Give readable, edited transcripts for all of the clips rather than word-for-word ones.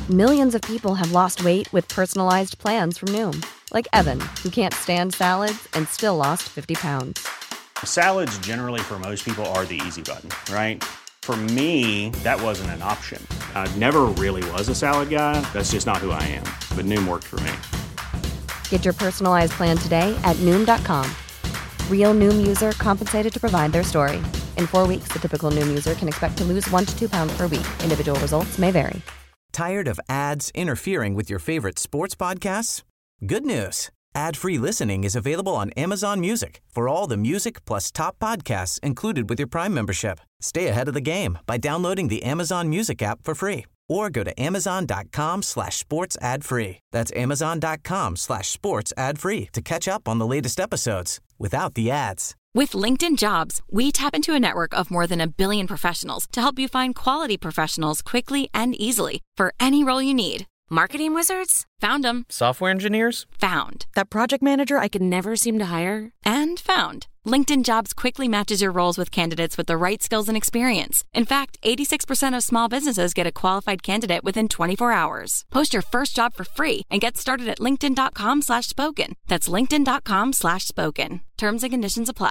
Millions of people have lost weight with personalized plans from Noom. Like Evan, who can't stand salads and still lost 50 pounds. Salads generally for most people are the easy button, right? For me, that wasn't an option. I never really was a salad guy. That's just not who I am. But Noom worked for me. Get your personalized plan today at Noom.com. Real Noom user compensated to provide their story. In 4 weeks, the typical Noom user can expect to lose 1 to 2 pounds per week. Individual results may vary. Tired of ads interfering with your favorite sports podcasts? Good news. Ad-free listening is available on Amazon Music for all the music plus top podcasts included with your Prime membership. Stay ahead of the game by downloading the Amazon Music app for free or go to amazon.com/sports ad free. That's amazon.com/sports ad free to catch up on the latest episodes without the ads. With LinkedIn Jobs, we tap into a network of more than 1 billion professionals to help you find quality professionals quickly and easily for any role you need. Marketing wizards? Found them. Software engineers? Found. That project manager I could never seem to hire? And found. LinkedIn Jobs quickly matches your roles with candidates with the right skills and experience. In fact, 86% of small businesses get a qualified candidate within 24 hours. Post your first job for free and get started at linkedin.com/spoken. That's linkedin.com/spoken. Terms and conditions apply.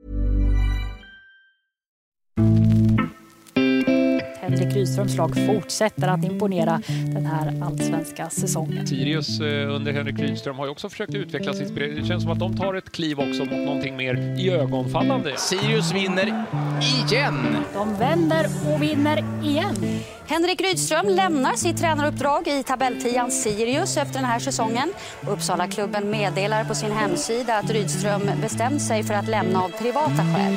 Henrik Rydströms lag fortsätter att imponera den här allsvenska säsongen. Sirius under Henrik Rydström har ju också försökt utveckla sitt spel. Det känns som att de tar ett kliv också mot någonting mer iögonfallande. Sirius vinner igen. De vänder och vinner igen. Henrik Rydström lämnar sitt tränaruppdrag i tabelltian Sirius efter den här säsongen. Uppsala-klubben meddelar på sin hemsida att Rydström bestämt sig för att lämna av privata skäl.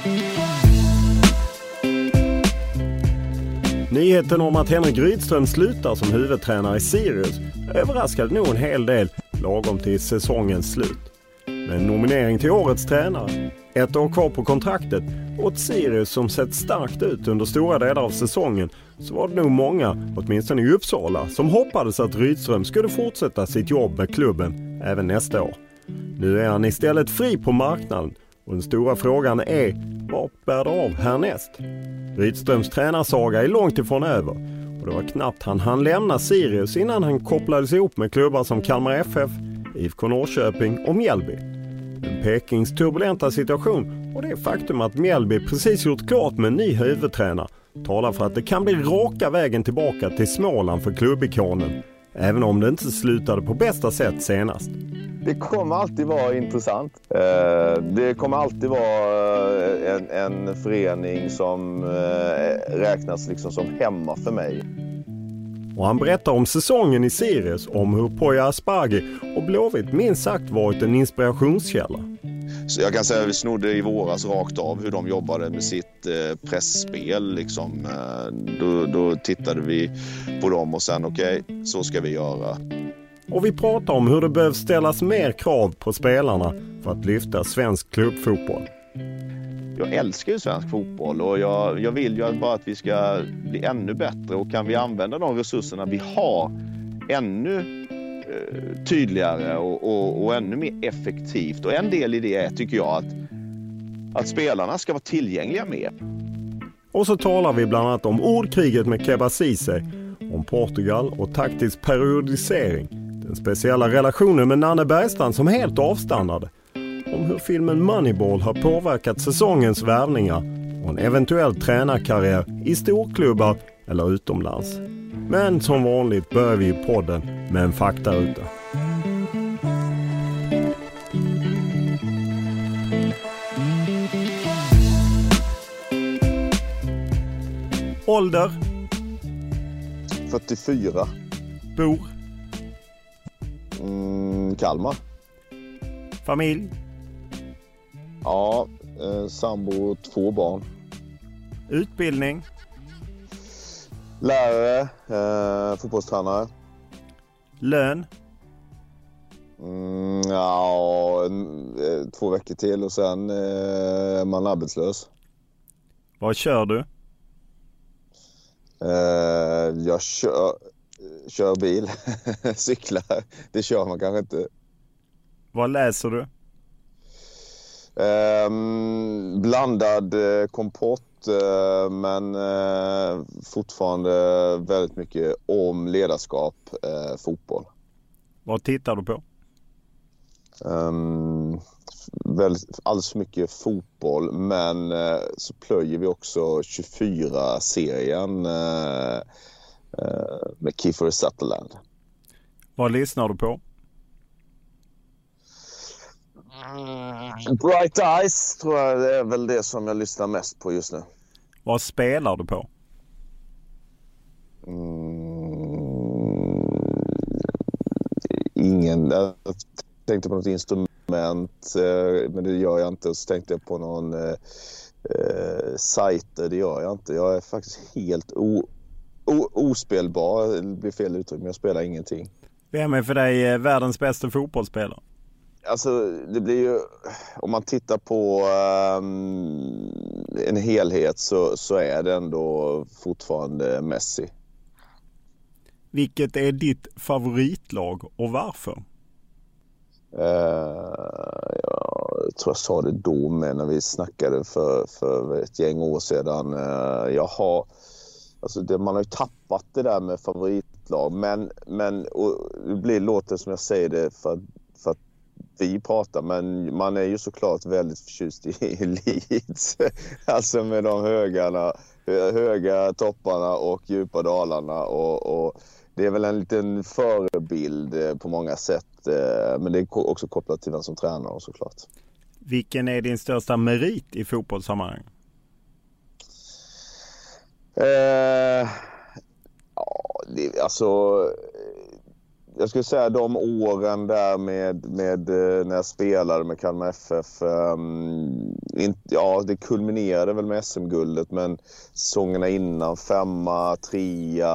Nyheten om att Henrik Rydström slutar som huvudtränare i Sirius överraskade nog en hel del lagom till säsongens slut. Men nominering till årets tränare, 1 år kvar på kontraktet och ett Sirius som sett starkt ut under stora delar av säsongen, så var det nog många, åtminstone i Uppsala, som hoppades att Rydström skulle fortsätta sitt jobb med klubben även nästa år. Nu är han istället fri på marknaden och den stora frågan är, vad bär det av härnäst? Rydströms tränarsaga är långt ifrån över och det var knappt han hann lämna Sirius innan han kopplades ihop med klubbar som Kalmar FF, IFK Norrköping och Mjällby. En Pekings turbulenta situation och det faktum att Mjällby precis gjort klart med en ny huvudtränare talar för att det kan bli raka vägen tillbaka till Småland för klubbikonen, även om det inte slutade på bästa sätt senast. Det kommer alltid vara intressant. Det kommer alltid vara en förening som räknas liksom som hemma för mig. Och han berättar om säsongen i Sirius, om hur Poya Asbaghi och Blåvitt minst sagt varit en inspirationskälla. Så jag kan säga att vi snodde i våras rakt av hur de jobbade med sitt pressspel. Liksom. Då tittade vi på dem och sen okej, så ska vi göra. Och vi pratar om hur det behövs ställas mer krav på spelarna för att lyfta svensk klubbfotboll. Jag älskar ju svensk fotboll och jag vill ju bara att vi ska bli ännu bättre. Och kan vi använda de resurserna vi har ännu tydligare och ännu mer effektivt. Och en del i det är, tycker jag, att spelarna ska vara tillgängliga mer. Och så talar vi bland annat om ordkriget med Keba Ceesay, om Portugal och taktisk periodisering. Den speciella relationen med Nanne Bergstrand som helt avstannade. Om hur filmen Moneyball har påverkat säsongens värvningar och en eventuell tränarkarriär i storklubbar eller utomlands. Men som vanligt börjar vi i podden med en faktaruta. Ålder? 44. Bor? Kalmar. Familj? Ja, sambo och 2 barn. Utbildning? Lärare, fotbollstränare. Lön? 2 veckor till och sen är man arbetslös. Vad kör du? Jag kör bil, cyklar. Det kör man kanske inte. Vad läser du? Blandad kompott men fortfarande väldigt mycket om ledarskap, fotboll. Vad tittar du på? Alldeles för mycket fotboll, men så plöjer vi också 24-serien med Kiefer Sutherland. Vad lyssnar du på? Bright Eyes tror jag det är väl det som jag lyssnar mest på just nu. Vad spelar du på? Jag tänkte på något instrument, men det gör jag inte. Så tänkte jag på någon sajter, det gör jag inte. Jag är faktiskt helt ospelbar, det blir fel uttryck, men jag spelar ingenting. Vem är för dig världens bästa fotbollsspelare? Alltså det blir ju, om man tittar på en helhet så är det ändå fortfarande Messi. Vilket är ditt favoritlag och varför? Jag tror jag sa det då med när vi snackade för ett gäng år sedan. Man har ju tappat det där med favoritlag, men och det låter som jag säger det för att vi pratar, men man är ju såklart väldigt förtjust i Leeds. Alltså med de höga topparna och djupa dalarna och det är väl en liten förebild på många sätt, men det är också kopplat till vem som tränar såklart. Vilken är din största merit i fotbollssammanhang? Jag skulle säga de åren där med när jag spelade med Kalmar FF, det kulminerade väl med SM-guldet, men säsongerna innan 5, 3,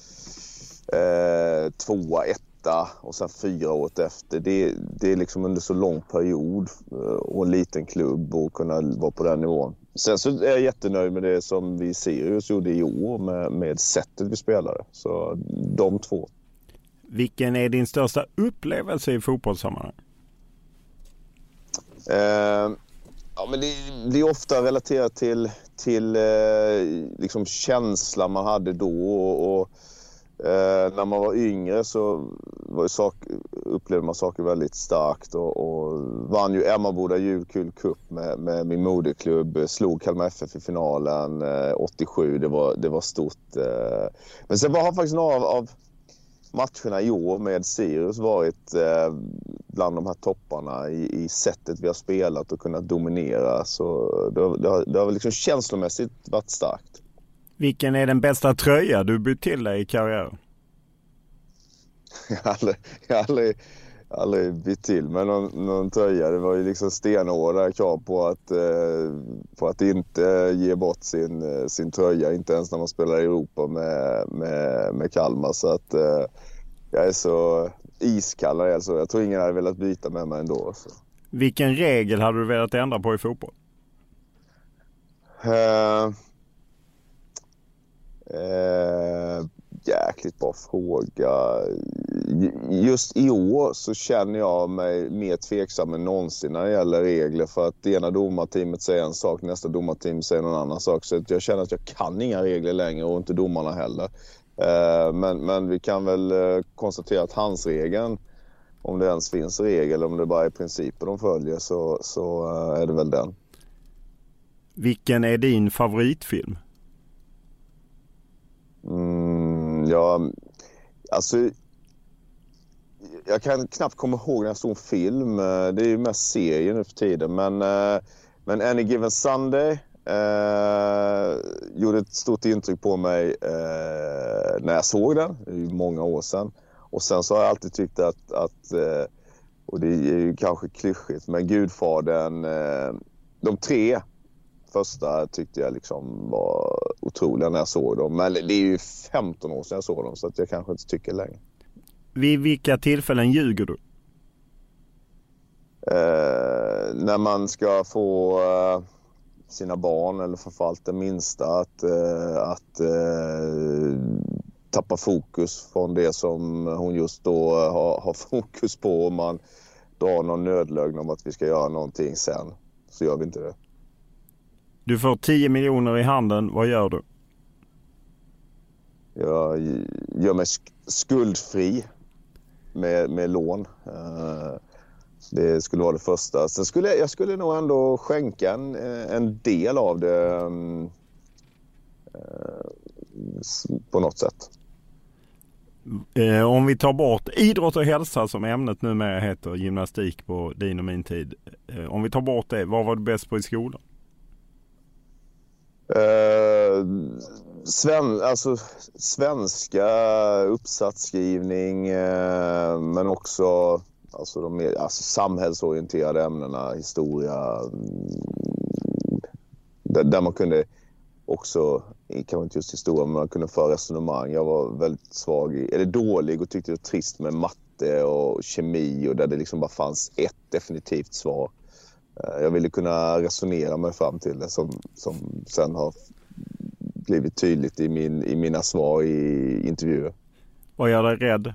2, 1 och sen 4 året efter. Det är liksom under så lång period och en liten klubb och kunna vara på den nivån. Sen så är jag jättenöjd med det som vi Sirius gjorde i år med sättet vi spelade. Så de två. Vilken är din största upplevelse i fotbollssammanhang? Men det är ofta relaterat till liksom känslan man hade då och när man var yngre så upplevde man saker väldigt starkt och vann ju Emmaboda julkul cup med min moderklubb, slog Kalmar FF i finalen 87, det var stort. Men sen har faktiskt några av matcherna i år med Sirius varit bland de här topparna i sättet vi har spelat och kunnat dominera, så det har liksom känslomässigt varit starkt. Vilken är den bästa tröja du bytt till dig i karriären? Jag har aldrig bytt till med någon tröja. Det var ju liksom stenhårda krav på att inte ge bort sin tröja, inte ens när man spelar i Europa med Kalmar. Så att jag är så iskall. Alltså. Jag tror ingen hade velat byta med mig ändå. Så. Vilken regel hade du velat ändra på i fotboll? Jäkligt bra fråga. Just i år så känner jag mig mer tveksam än någonsin när det gäller regler, för att det ena domarteamet säger en sak, nästa domarteam säger någon annan sak, så jag känner att jag kan inga regler längre och inte domarna heller. Men vi kan väl konstatera att handsregeln, om det ens finns regel, om det bara är principer de följer, så är det väl den. Vilken är din favoritfilm? Jag kan knappt komma ihåg en stor film. Det är ju mest serier nu för tiden. Men Any Given Sunday gjorde ett stort intryck på mig när jag såg den. Det är ju många år sedan. Och sen så har jag alltid tyckt att och det är ju kanske klyschigt, men Gudfadern, de 3 första tyckte jag liksom var otroliga när jag såg dem. Men det är ju 15 år sedan jag såg dem, så att jag kanske inte tycker längre. Vid vilka tillfällen ljuger du? När man ska få sina barn, eller framförallt det minsta, att tappa fokus från det som hon just då har fokus på. Och man drar någon nödlögn om att vi ska göra någonting sen, så gör vi inte det. Du får 10 miljoner i handen. Vad gör du? Jag gör mig skuldfri med lån. Det skulle vara det första. Sen jag skulle nog ändå skänka en del av det på något sätt. Om vi tar bort idrott och hälsa som ämnet numera heter gymnastik på din och min tid. Om vi tar bort det, vad var du bäst på i skolan? Svenska, uppsatsskrivning, men också de mer samhällsorienterade ämnena, historia, där man kunde också, kanske inte just historia, men man kunde föra resonemang. Jag var väldigt dålig och tyckte det var trist med matte och kemi, och där det liksom bara fanns ett definitivt svar. Jag ville kunna resonera mig fram till det som sen har blivit tydligt i mina svar i intervjuer. Vad gör dig rädd?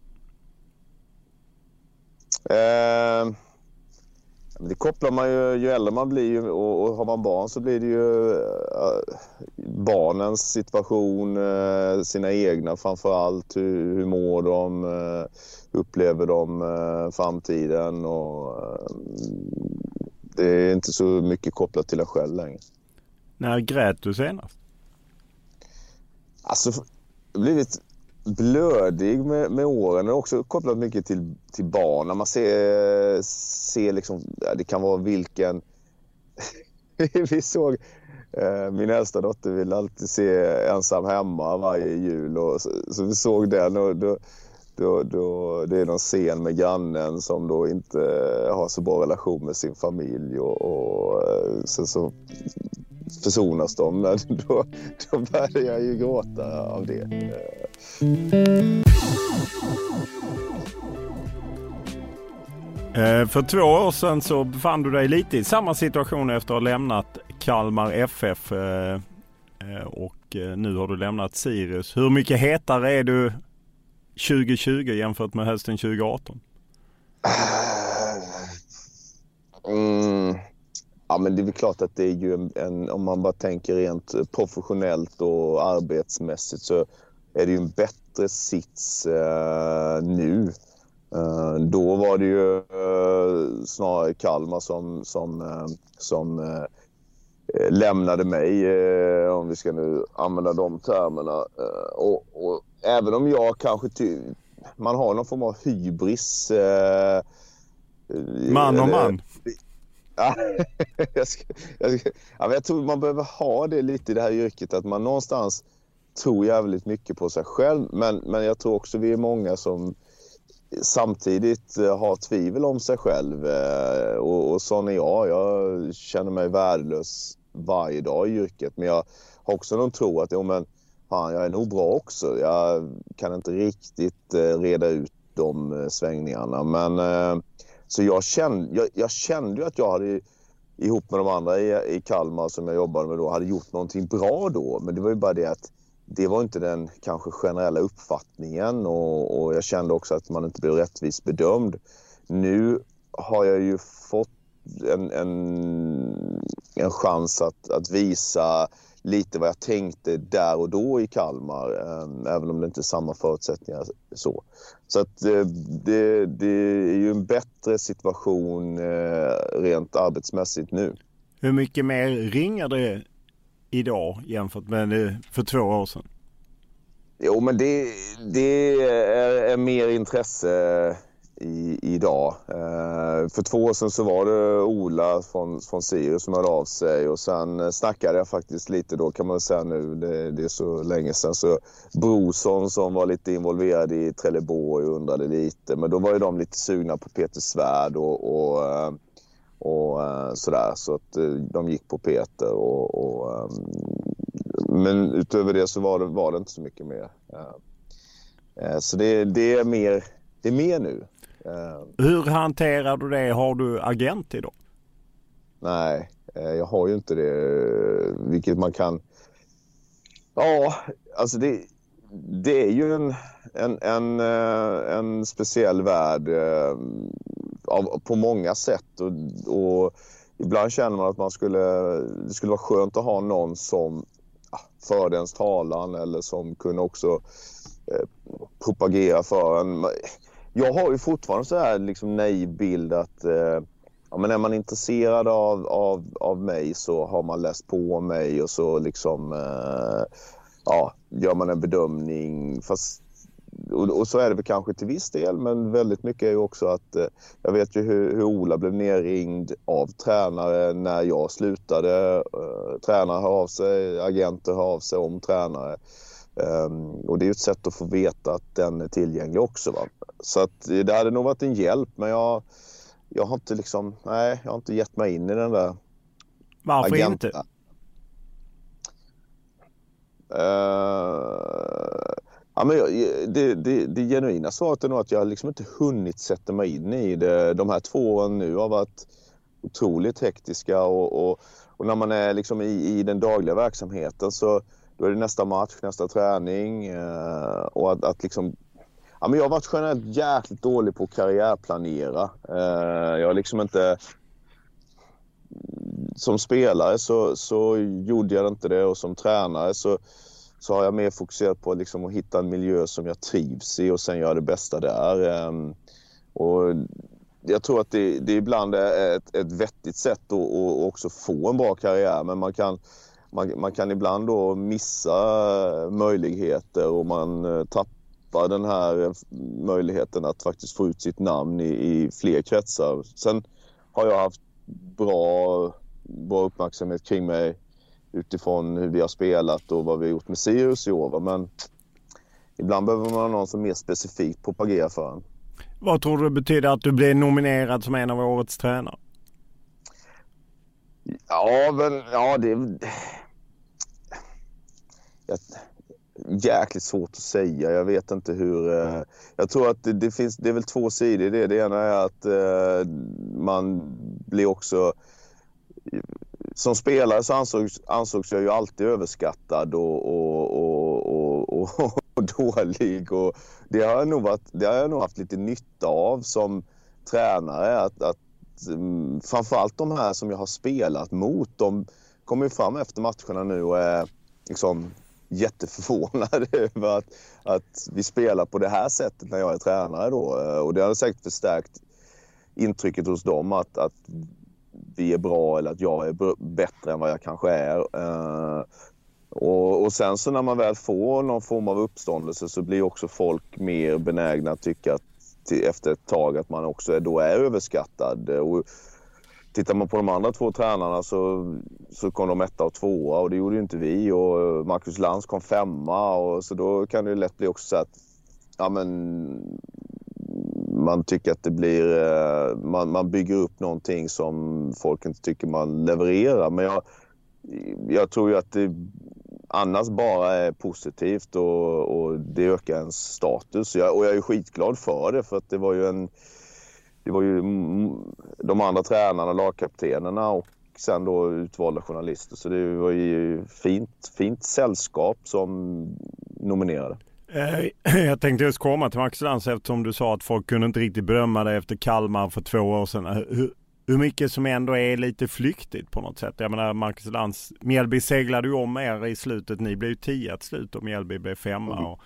Det kopplar man ju äldre man blir, och har man barn så blir det ju barnens situation, sina egna framförallt. Hur mår de? Upplever de framtiden? Och det är inte så mycket kopplat till en själv längre. När grät du senast? Alltså, jag har blivit blödig med åren. Det är också kopplat mycket till barn. När man ser liksom, det kan vara vilken... Vi såg... Min äldsta dotter vill alltid se Ensam hemma varje jul. Så vi såg den, och då det är någon scen med grannen som då inte har så bra relation med sin familj. Och sen så försonas de. Då började jag ju gråta av det. För 2 år sedan så befann du dig lite i samma situation efter att ha lämnat Kalmar FF, och nu har du lämnat Sirius. Hur mycket hetare är du 2020 jämfört med hösten 2018? Ja, men det är väl klart att det är ju om man bara tänker rent professionellt och arbetsmässigt, så är det ju en bättre sits nu. Då var det ju snarare Kalmar som lämnade mig, om vi ska nu använda de termerna. Och även om jag kanske man har någon form av hybris. Man och man. Jag tror man behöver ha det lite i det här yrket, att man någonstans tror jävligt mycket på sig själv, men jag tror också vi är många som samtidigt har tvivel om sig själv, och sån är jag känner mig värdelös varje dag i yrket, men jag har också någon tro att fan, jag är nog bra också. Jag kan inte riktigt reda ut de svängningarna, men så jag kände ju att jag hade, ihop med de andra i Kalmar som jag jobbade med då, hade gjort någonting bra då, men det var ju bara det att det var inte den kanske generella uppfattningen, och jag kände också att man inte blev rättvist bedömd. Nu har jag ju fått en chans att visa lite vad jag tänkte där och då i Kalmar, även om det inte är samma förutsättningar så att det är ju en bättre situation rent arbetsmässigt nu. Hur mycket mer ringer det idag jämfört med för 2 år sedan? Jo, men det är mer intresse idag. För 2 år sedan så var det Ola från Sirius som hörde av sig, och sen snackade jag faktiskt lite då, kan man säga nu, det är så länge sedan, så Brorsson som var lite involverad i Trelleborg undrade lite, men då var ju de lite sugna på Peter Svärd och sådär, så att de gick på Peter men utöver det så var det inte så mycket mer. Så det är mer nu. Hur hanterar du det? Har du agent idag? Nej, jag har ju inte det, vilket man kan. Ja, alltså det är ju en speciell värld på många sätt, och ibland känner man att det skulle vara skönt att ha någon som förde ens talan eller som kunde också propagera för en. Jag har ju fortfarande så här liksom naiv bild att men är man intresserad av mig så har man läst på mig och så liksom gör man en bedömning. Och så är det väl kanske till viss del, men väldigt mycket är ju också att jag vet ju hur Ola blev nerringd av tränare när jag slutade. Tränare hör av sig, agenter hör av sig om tränare. Och det är ju ett sätt att få veta att den är tillgänglig också. Va? Så att det hade nog varit en hjälp, men jag har inte jag har inte gett mig in i den där. Varför inte? Men det genuina svaret är nog att jag liksom inte hunnit sätta mig in i det. De här 2 åren nu har varit otroligt hektiska och när man är liksom i den dagliga verksamheten så då är det nästa match, nästa träning och att liksom men jag har varit generellt jäkligt dålig på att karriärplanera. Jag har liksom inte som spelare så gjorde jag inte det och som tränare så har jag mer fokuserat på liksom att hitta en miljö som jag trivs i och sen göra det bästa där. Och jag tror att det ibland är ett vettigt sätt att också få en bra karriär, men man kan ibland då missa möjligheter och man tappar den här möjligheten att faktiskt få ut sitt namn i fler kretsar. Sen har jag haft bra uppmärksamhet kring mig utifrån hur vi har spelat och vad vi har gjort med Sirius i år. Men ibland behöver man ha någon som mer specifikt propagerar för en. Vad tror du det betyder att du blir nominerad som en av årets tränare? Det är jäkligt svårt att säga. Jag vet inte hur. Jag tror att det är väl 2 sidor i det. Det ena är att man blir också som spelare så ansågs jag ju alltid överskattad och dålig, och det har jag nog haft lite nytta av som tränare att framförallt de här som jag har spelat mot, de kommer ju fram efter matcherna nu och är liksom jätteförvånade över att vi spelar på det här sättet när jag är tränare då, och det har säkert förstärkt intrycket hos dem att vi är bra eller att jag är bättre än vad jag kanske är. Och sen så när man väl får någon form av uppståndelse så blir också folk mer benägna att tycka att efter ett tag att man också är överskattad. Och tittar man på de andra 2 tränarna så kom de 1 och 2 och det gjorde ju inte vi, och Marcus Lantz kom 5 och så då kan det ju lätt bli också så att man tycker att det blir man bygger upp någonting som folk inte tycker man levererar. Men jag tror ju att det annars bara är positivt och det ökar ens status. Och jag är skitglad för det, för att det var ju de andra tränarna, lagkaptenerna och sen då utvalda journalister. Så det var ju fint sällskap som nominerade. Jag tänkte just komma till Max Lantz eftersom du sa att folk kunde inte riktigt berömma det efter Kalmar för 2 år sedan. Hur mycket som ändå är lite flyktigt på något sätt. Jag menar, Max Lantz, Mjällby seglade ju om er i slutet. Ni blev ju 10 till slut och Mjällby blev 5. Och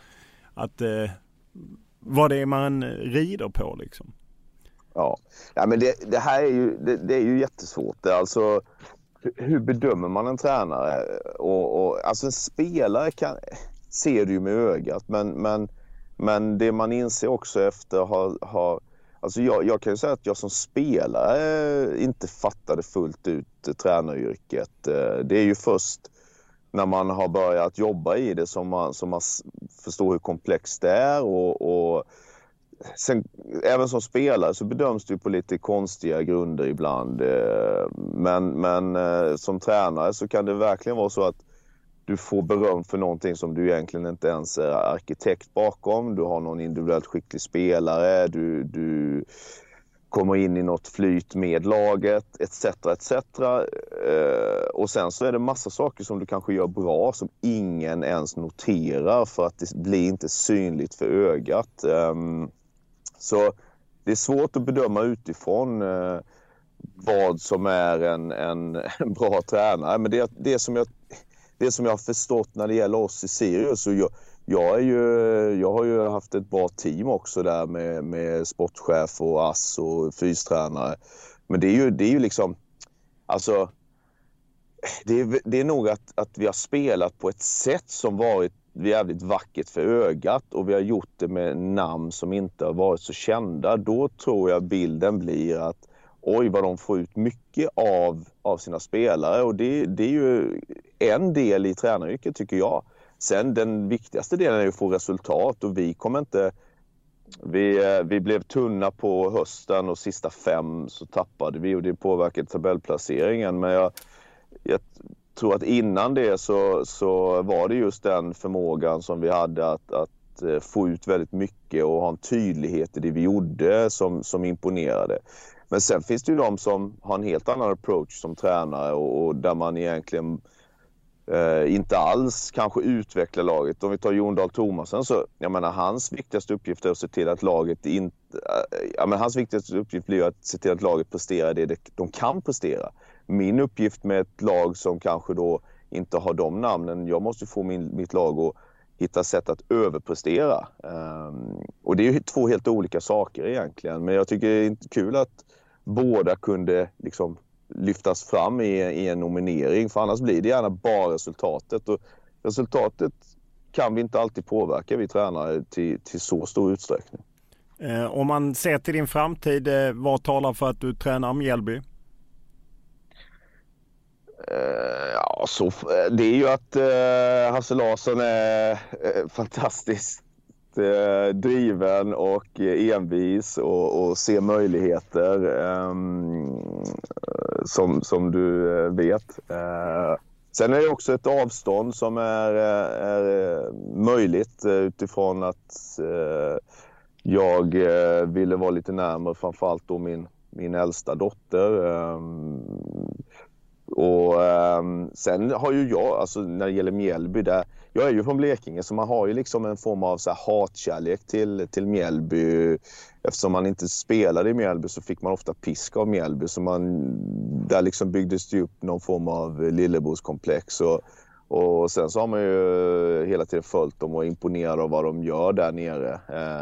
vad det är man rider på liksom. Ja men det här är ju det är ju jättesvårt. Alltså hur bedömer man en tränare? Och alltså en spelare ser du ju med ögat, men det man inser också efter har alltså jag kan ju säga att jag som spelare inte fattade fullt ut tränaryrket. Det är ju först när man har börjat jobba i det som man förstår hur komplext det är, och sen även som spelare så bedöms du på lite konstiga grunder ibland. Men som tränare så kan det verkligen vara så att du får beröm för någonting som du egentligen inte ens är arkitekt bakom. Du har någon individuellt skicklig spelare. Du kommer in i något flyt med laget, etc. Och sen så är det massa saker som du kanske gör bra som ingen ens noterar för att det blir inte synligt för ögat. Så det är svårt att bedöma utifrån. vad som är en bra tränare. Men det som jag har förstått när det gäller oss i Sirius, och jag har ju haft ett bra team också där med sportchef och ass och fystränare. Men det är ju liksom, alltså det är nog att vi har spelat på ett sätt som varit jävligt vackert för ögat, och vi har gjort det med namn som inte har varit så kända. Då tror jag bilden blir att oj, vad de får ut mycket av sina spelare, och det är ju en del i tränaryrket, tycker jag. Sen den viktigaste delen är att få resultat, och vi kommer inte... Vi blev tunna på hösten, och sista 5 så tappade vi, och det påverkade tabellplaceringen. Men jag tror att innan det så var det just den förmågan som vi hade att få ut väldigt mycket och ha en tydlighet i det vi gjorde som imponerade. Men sen finns det ju de som har en helt annan approach som tränare, och där man egentligen inte alls kanske utvecklar laget. Om vi tar Jon Dahl Tomasson, så jag menar, hans viktigaste uppgift är att se till att laget inte... hans viktigaste uppgift blir att se till att laget presterar det de kan prestera. Min uppgift med ett lag som kanske då inte har de namnen, jag måste få mitt lag att hitta sätt att överprestera. Och det är ju 2 helt olika saker egentligen. Men jag tycker det är kul att båda kunde liksom lyftas fram i en nominering. För annars blir det gärna bara resultatet. Och resultatet kan vi inte alltid påverka, vi tränare, till så stor utsträckning. Om man ser till din framtid, vad talar för att du tränar Mjällby? Det är ju att Hasse Larsson är fantastiskt driven och envis och ser möjligheter, som du vet. Sen är det också ett avstånd som är möjligt utifrån att jag ville vara lite närmare, framförallt då min äldsta dotter. Och sen har ju jag, alltså när det gäller Mjällby, där jag är ju från Blekinge, så man har ju liksom en form av så här hatkärlek till Mjällby. Eftersom man inte spelade i Mjällby så fick man ofta pisk av Mjällby, så där liksom byggdes det upp någon form av lillebrorskomplex, och sen så har man ju hela tiden följt dem och imponerad av vad de gör där nere.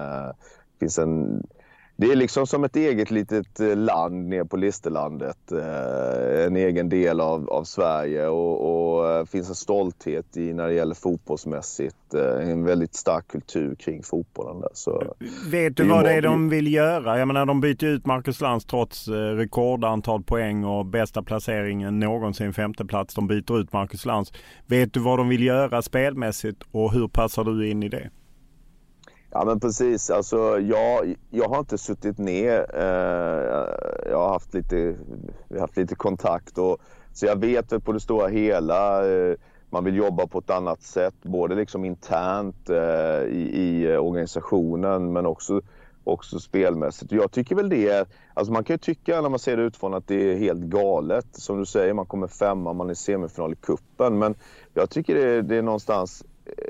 Det är liksom som ett eget litet land ner på Listerlandet, en egen del av Sverige, och finns en stolthet i när det gäller fotbollsmässigt, en väldigt stark kultur kring fotbollen där. Så vet du vad det är de vill göra? Jag menar, de byter ut Marcus Lantz trots rekordantal poäng och bästa placeringen någonsin, 5:e plats. De byter ut Marcus Lantz. Vet du vad de vill göra spelmässigt, och hur passar du in i det? Ja, men precis. Alltså, jag har inte suttit ner. Jag har haft lite kontakt, så jag vet väl på det stora hela man vill jobba på ett annat sätt, både liksom internt i organisationen, men också spelmässigt. Och jag tycker väl det, alltså man kan ju tycka när man ser det utifrån att det är helt galet. Som du säger, man kommer 5:a, man är semifinal i kuppen, men jag tycker det är någonstans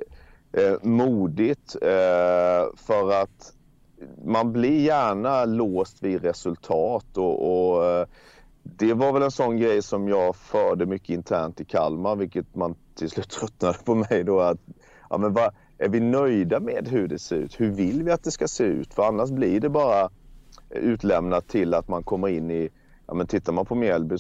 modigt, för att man blir gärna låst vid resultat, och det var väl en sån grej som jag förde mycket internt i Kalmar, vilket man till slut tröttnade på mig då, att är vi nöjda med hur det ser ut? Hur vill vi att det ska se ut? För annars blir det bara utlämnat till att man kommer in i, men tittar man på Mjällby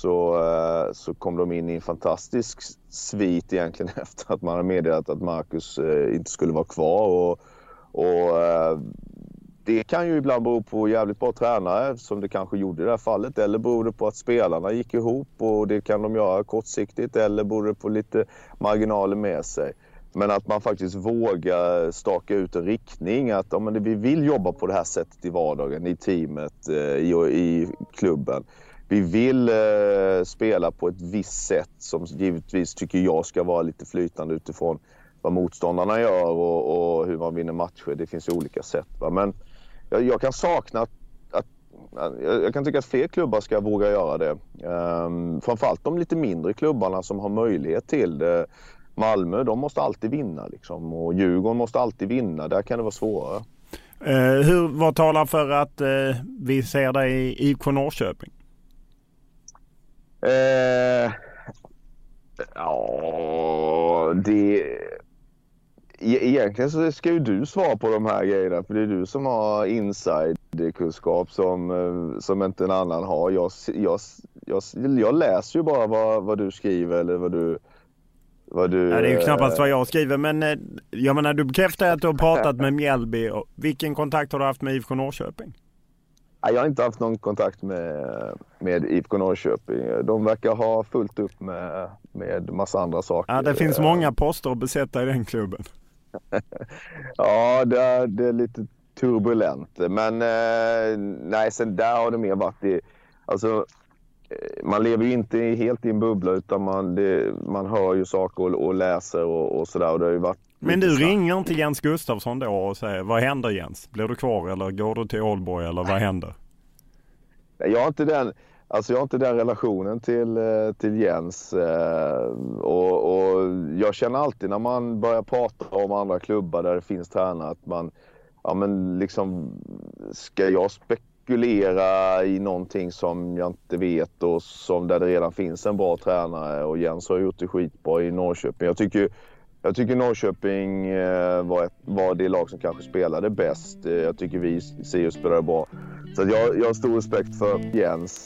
så kom de in i en fantastisk svit egentligen efter att man har meddelat att Marcus inte skulle vara kvar, och det kan ju ibland bero på jävligt bra tränare, som det kanske gjorde i det här fallet, eller beror det på att spelarna gick ihop, och det kan de göra kortsiktigt, eller beror det på lite marginaler med sig. Men att man faktiskt vågar staka ut en riktning, att vi vill jobba på det här sättet i vardagen, i teamet, i klubben. Vi vill spela på ett visst sätt som givetvis tycker jag ska vara lite flytande utifrån vad motståndarna gör och hur man vinner matcher. Det finns ju olika sätt. Va? Men jag kan sakna jag kan tycka att fler klubbar ska våga göra det. Framförallt de lite mindre klubbarna som har möjlighet till det. Malmö, de måste alltid vinna liksom, och Djurgården måste alltid vinna. Där kan det vara svårare. Vad talar för att vi ser dig i IFK Norrköping? Ja, det... Egentligen så ska ju du svara på de här grejerna, för det är du som har inside-kunskap som inte en annan har. Jag läser ju bara vad du skriver eller vad du... Ja, det är ju knappast vad jag skriver, men jag menar, du bekräftar att du har pratat med Mjällby. Vilken kontakt har du haft med IFK Norrköping? Jag har inte haft någon kontakt med IFK Norrköping. De verkar ha fullt upp med massa andra saker. Ja, det finns många poster att besätta i den klubben. Ja, det är lite turbulent. Men nej, sen där har det mer varit alltså, man lever ju inte helt i en bubbla, utan man hör ju saker och läser och sådär. Och det har ju varit. Men du ringer inte Jens Gustafsson då och säger, vad händer Jens? Blir du kvar eller går du till Ålborg eller vad händer? Jag har inte den relationen till Jens. Och jag känner alltid när man börjar prata om andra klubbar där det finns tränare att man, ja men liksom, ska jag spekulera i någonting som jag inte vet och som där det redan finns en bra tränare, och Jens har gjort det skitbra i Norrköping. Jag tycker Norrköping var det lag som kanske spelade bäst. Jag tycker vi Sirius spelade bra. Så jag har stor respekt för Jens.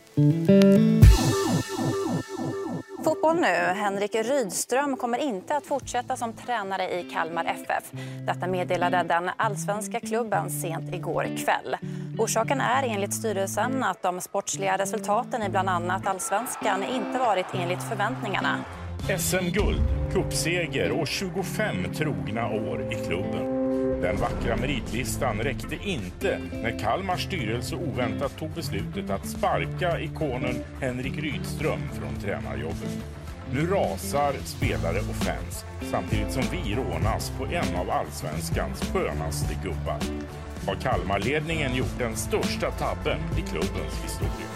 Fotboll nu. Henrik Rydström kommer inte att fortsätta som tränare i Kalmar FF. Detta meddelade den allsvenska klubben sent igår kväll. Orsaken är enligt styrelsen att de sportsliga resultaten i bland annat allsvenskan inte varit enligt förväntningarna. SM-guld, cupseger och 25 trogna år i klubben. Den vackra meritlistan räckte inte när Kalmars styrelse oväntat tog beslutet att sparka ikonen Henrik Rydström från tränarjobbet. Nu rasar spelare och fans samtidigt som vi rånas på en av allsvenskans skönaste gubbar. Har Kalmarledningen gjort den största tabben i klubbens historia?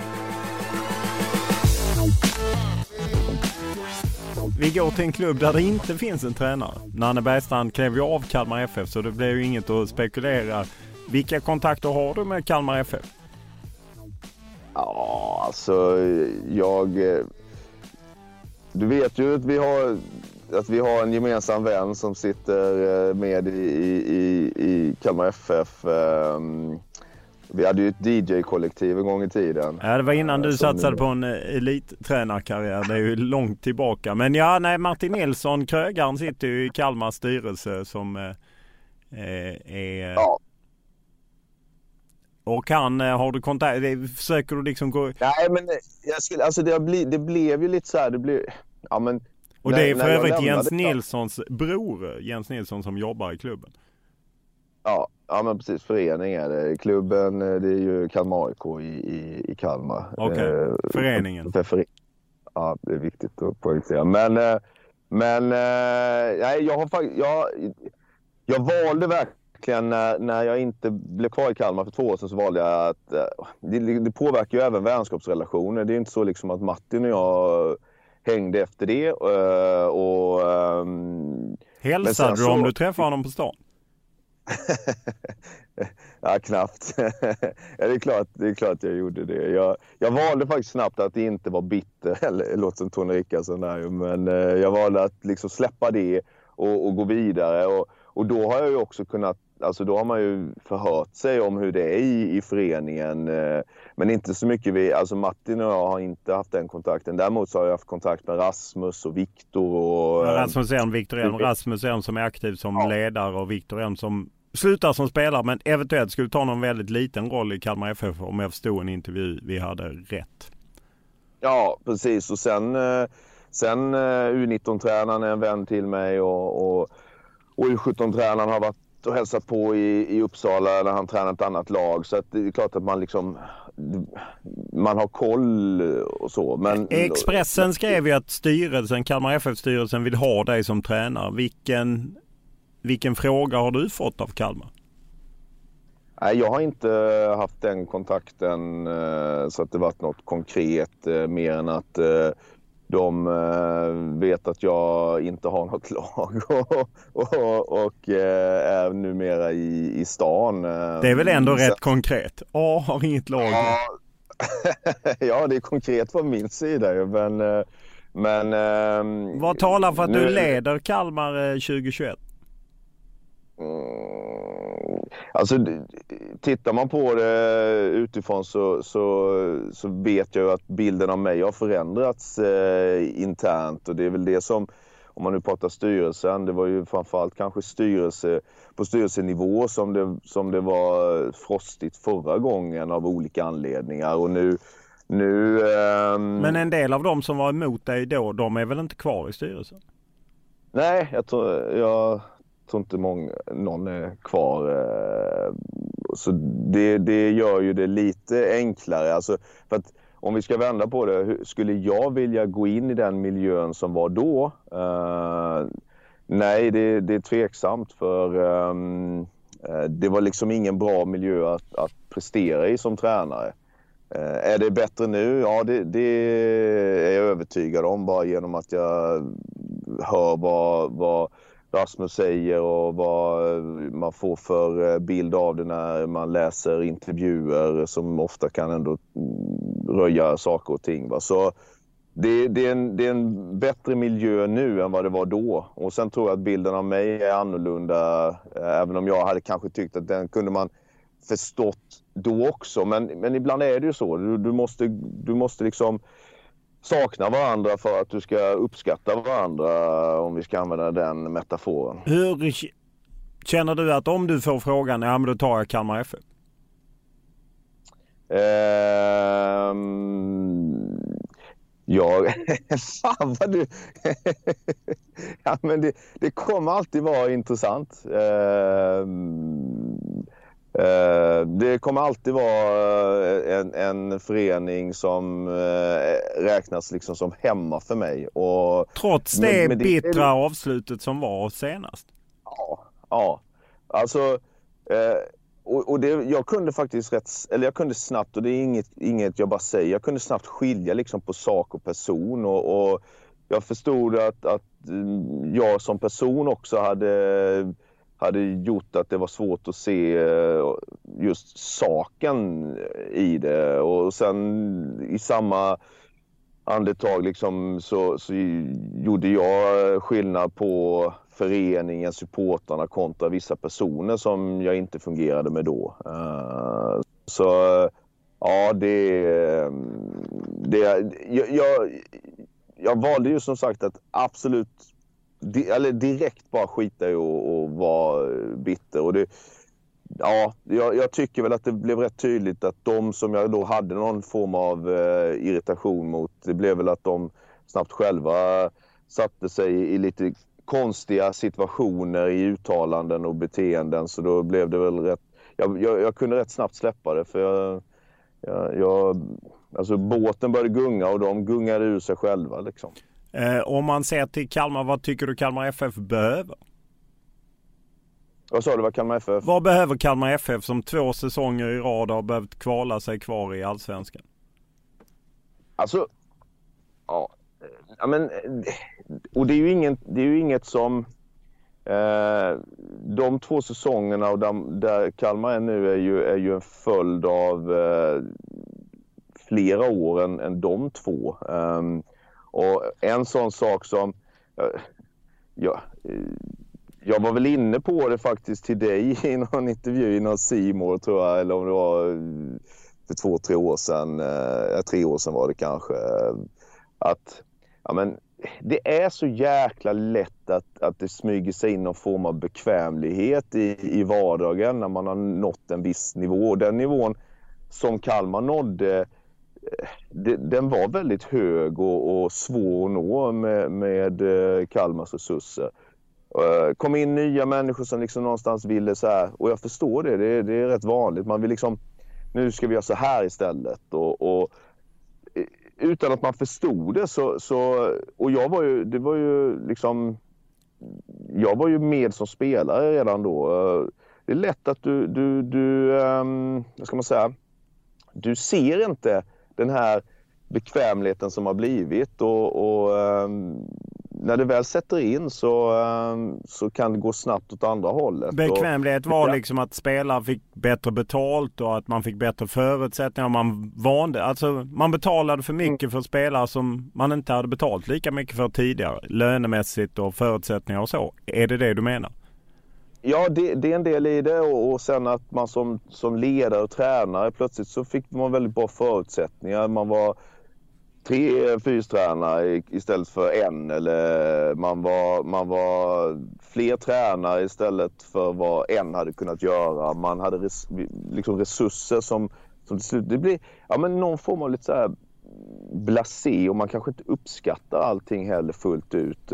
Vi går till en klubb där det inte finns en tränare. Nanne Bergstrand klev ju av Kalmar FF, så det blev ju inget att spekulera. Vilka kontakter har du med Kalmar FF? Ja, alltså du vet ju att vi har en gemensam vän som sitter med i Kalmar FF. Vi hade ju ett DJ-kollektiv en gång i tiden. Ja, det var innan du satsade på en elittränarkarriär. Det är ju långt tillbaka. Men ja, nej, Martin Nilsson, krögaren, sitter ju i Kalmars styrelse som är... Ja. Och har du kontakt? Försöker du liksom gå... Nej, men det blev ju lite så här. Ja, men... Och det är för övrigt Jens Nilssons bror, Jens Nilsson, som jobbar i klubben. Ja, men precis, förening är det. Klubben, det är ju Kalmar AIK i Kalmar. Okej, föreningen. Ja, det är viktigt att poängtera. Men jag valde verkligen när jag inte blev kvar i Kalmar för 2 år sedan, så valde jag att det påverkar ju även vänskapsrelationer. Det är inte så liksom att Martin och jag hängde efter det. Hälsade du om du träffade honom på stan? Ja, knappt. Ja, det är klart jag gjorde det. Jag valde faktiskt snabbt att det inte var bitter, eller låt som Tony Rickardsson där, men jag valde att liksom släppa det och gå vidare, och då har jag ju också kunnat, alltså då har man ju förhört sig om hur det är i föreningen, men inte så mycket alltså Martin och jag har inte haft den kontakten. Däremot så har jag haft kontakt med Rasmus och Viktor och... Rasmus är en som är aktiv som ledare, och Viktor är en som slutar som spelare men eventuellt skulle ta någon väldigt liten roll i Kalmar FF, om jag förstod en intervju vi hade rätt. Ja, precis. Och sen U19-tränaren är en vän till mig, och U17-tränaren har varit och hälsat på i Uppsala när han tränat ett annat lag, så att det är klart att man har koll och så. Men Expressen skrev ju att Kalmar FF-styrelsen vill ha dig som tränare. Vilken fråga har du fått av Kalmar? Nej, jag har inte haft den kontakten så att det varit något konkret, mer än att de vet att jag inte har något lag och är numera i stan. Det är väl ändå rätt konkret. Har inget lag. Ja, det är konkret från min sida. Men vad talar för att du leder Kalmar 2021? Alltså, tittar man på det utifrån så vet jag ju att bilden av mig har förändrats internt. Och det är väl det som, om man nu pratar styrelsen, det var ju framförallt kanske på styrelsenivå som det var frostigt förra gången av olika anledningar. Och nu Men en del av dem som var emot dig då, de är väl inte kvar i styrelsen? Nej, jag tror inte någon är kvar. Så det gör ju det lite enklare. Alltså, för att om vi ska vända på det, skulle jag vilja gå in i den miljön som var då? Nej, det är tveksamt, för det var liksom ingen bra miljö att prestera i som tränare. Är det bättre nu? Ja, det är jag övertygad om, bara genom att jag hör vad Rasmus säger och vad man får för bild av det när man läser intervjuer som ofta kan ändå röja saker och ting. Va? Så det är en bättre miljö nu än vad det var då. Och sen tror jag att bilden av mig är annorlunda, även om jag hade kanske tyckt att den kunde man förstått då också. Men ibland är det ju så. Du måste liksom sakna varandra för att du ska uppskatta varandra, om vi ska använda den metaforen. Hur känner du att om du får frågan, ja men då tar jag Kalmar FF? Fan vad du... ja, men det kommer alltid vara intressant. Det kommer alltid vara en förening som räknas liksom som hemma för mig. Och trots det bittra avslutet som var senast? Ja. Alltså... Och det, jag kunde snabbt, och det är inget jag bara säger, jag kunde snabbt skilja liksom på sak och person, och jag förstod att jag som person också hade gjort att det var svårt att se just saken i det. Och sen i samma andetag liksom så gjorde jag skillnad på föreningen, supportarna kontra vissa personer som jag inte fungerade med då. Så ja, jag valde ju som sagt att absolut direkt bara skita i och vara bitter. Och jag tycker väl att det blev rätt tydligt att de som jag då hade någon form av irritation mot, det blev väl att de snabbt själva satte sig i lite konstiga situationer i uttalanden och beteenden, så då blev det väl rätt... Jag kunde rätt snabbt släppa det, för alltså båten började gunga och de gungade ur sig själva liksom. Om man ser till Kalmar, vad tycker du Kalmar FF behöver? Vad sa du, vad Kalmar FF? Vad behöver Kalmar FF som 2 säsonger i rad har behövt kvala sig kvar i Allsvenskan? Alltså, ja men, och det är ju inget som de 2 säsongerna och där Kalmar är nu är ju en följd av flera år än de 2. Och en sån sak som jag var väl inne på det faktiskt till dig i någon intervju i någon C More, tror jag, eller om det var för 2-3 år sedan, 3 år sedan var det kanske, att ja, men det är så jäkla lätt att det smyger sig in någon form av bekvämlighet i vardagen när man har nått en viss nivå. Och den nivån som Kalmar nådde, den var väldigt hög och svår att nå med Kalmars resurser. Kom in nya människor som liksom någonstans ville så här, och jag förstår det är rätt vanligt. Man vill liksom, nu ska vi göra så här istället, och utan att man förstod det så och jag var ju med som spelare redan då. Det är lätt att du vad ska man säga, du ser inte den här bekvämligheten som har blivit, och när det väl sätter in så kan det gå snabbt åt andra hållet. Bekvämlighet var liksom att spelare fick bättre betalt och att man fick bättre förutsättningar. Man betalade för mycket för spelare som man inte hade betalt lika mycket för tidigare. Lönemässigt och förutsättningar och så. Är det du menar? Ja, det är en del i det och sen att man som ledare och tränare plötsligt så fick man väldigt bra förutsättningar. Man var 3 fystränare istället för 1 eller man var fler tränare istället för vad en hade kunnat göra. Man hade liksom resurser som till slut det blir någon form av lite så här blasé och man kanske inte uppskattar allting heller fullt ut.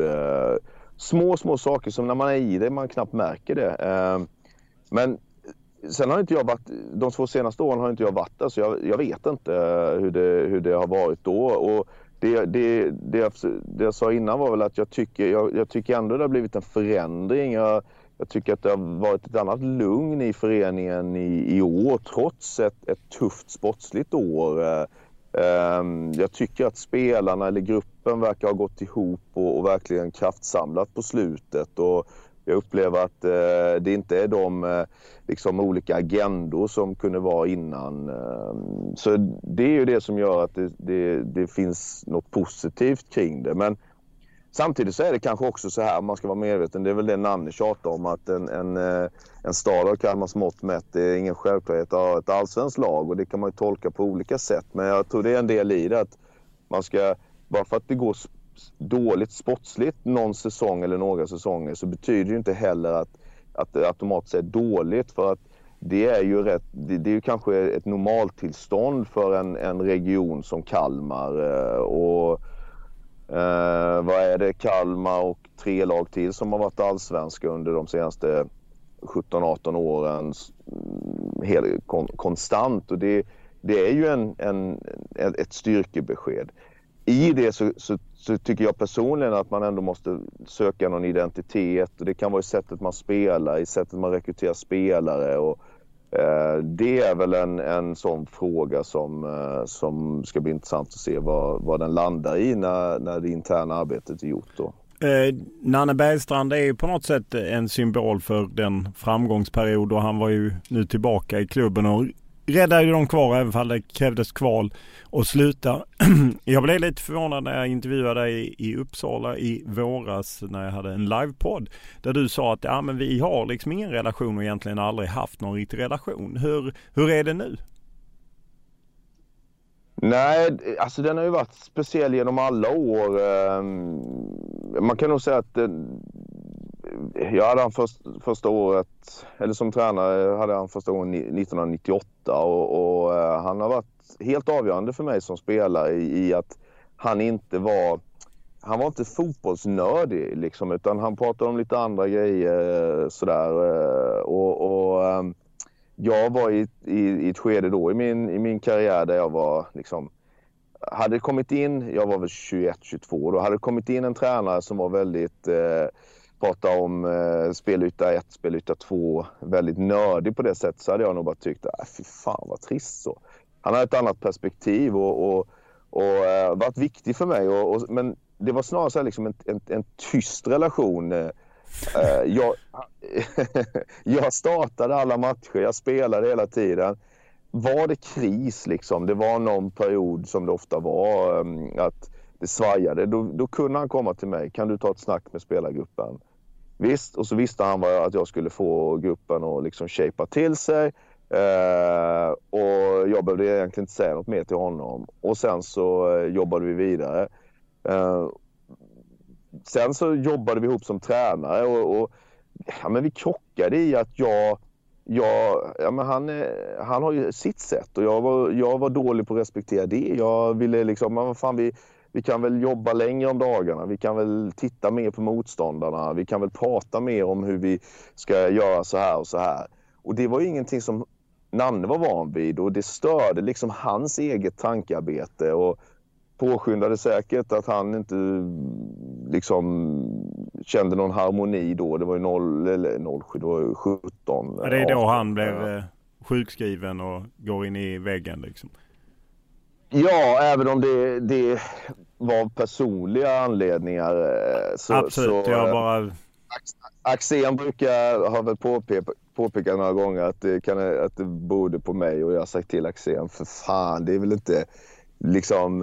Små saker som när man är i det man knappt märker det. Men sen har inte jag varit, de 2 senaste åren har inte jag varit där, så jag vet inte hur det har varit då. Och det jag sa innan var väl att jag tycker ändå det har blivit en förändring. Jag tycker att det har varit ett annat lugn i föreningen i år, trots ett tufft sportsligt år. Jag tycker att spelarna eller gruppen verkar ha gått ihop och verkligen kraftsamlat på slutet. Och jag upplever att det inte är de liksom olika agendor som kunde vara innan. Så det är ju det som gör att det finns något positivt kring det. Men samtidigt så är det kanske också så här, man ska vara medveten, det är väl det Nanne tjatar om, att en stad av Kalmars mått mätt är ingen självklarhet av ett allsvenskt lag, och det kan man ju tolka på olika sätt. Men jag tror det är en del i det att man ska, bara för att det går dåligt sportsligt någon säsong eller några säsonger, så betyder det inte heller att det automatiskt är dåligt, för att det är ju kanske ett normaltillstånd för en region som Kalmar. Och vad är det, Kalmar och 3 lag till som har varit allsvenska under de senaste 17-18 åren helt konstant, och det är ju ett styrkebesked. I det så tycker jag personligen att man ändå måste söka någon identitet, och det kan vara i sättet man spelar, i sättet man rekryterar spelare, och det är väl en sån fråga som ska bli intressant att se vad den landar i när det interna arbetet är gjort då. Nanne Bergstrand är ju på något sätt en symbol för den framgångsperiod, och han var ju nu tillbaka i klubben och räddade ju dem kvar även om det krävdes kval och sluta. Jag blev lite förvånad när jag intervjuade dig i Uppsala i våras när jag hade en livepodd där du sa att men vi har liksom ingen relation och egentligen aldrig haft någon riktig relation. Hur är det nu? Nej, alltså den har ju varit speciell genom alla år. Man kan nog säga att jag hade han första året, eller som tränare hade han första året 1998, och han har varit helt avgörande för mig som spelare i att han var inte fotbollsnördig liksom, utan han pratade om lite andra grejer sådär, och jag var i ett skede då i min karriär där jag var liksom, hade kommit in, jag var väl 21-22 då, hade kommit in en tränare som var väldigt prata om spelyta 1, spelyta 2, väldigt nördig på det sättet, så hade jag nog bara tyckt fy fan vad trist så. Han har ett annat perspektiv och varit viktig för mig, men det var snarare så här liksom en tyst relation. Jag startade alla matcher, jag spelade hela tiden. Var det kris liksom, det var någon period som det ofta var, att det svajade, då kunde han komma till mig. Kan du ta ett snack med spelargruppen? Visst, och så visste han att jag skulle få gruppen att liksom shapea till sig. Och jag behövde egentligen inte säga något mer till honom. Och sen så jobbade vi vidare. Sen så jobbade vi ihop som tränare och men vi krockade i att han har ju sitt sätt, och jag var dålig på att respektera det. Jag ville liksom, vad fan, vi kan väl jobba längre om dagarna, vi kan väl titta mer på motståndarna, vi kan väl prata mer om hur vi ska göra så här och så här. Och det var ju ingenting som Nanne var van vid, och det störde liksom hans eget tankearbete och påskyndade säkert att han inte liksom kände någon harmoni då. Det var ju 07, det var ju 17. Det är då han blev sjukskriven och går in i väggen liksom. Ja, även om det var personliga anledningar. Absolut, jag bara... Axén har väl påpekat några gånger att det borde på mig, och jag har sagt till Axén, för fan, det är väl inte liksom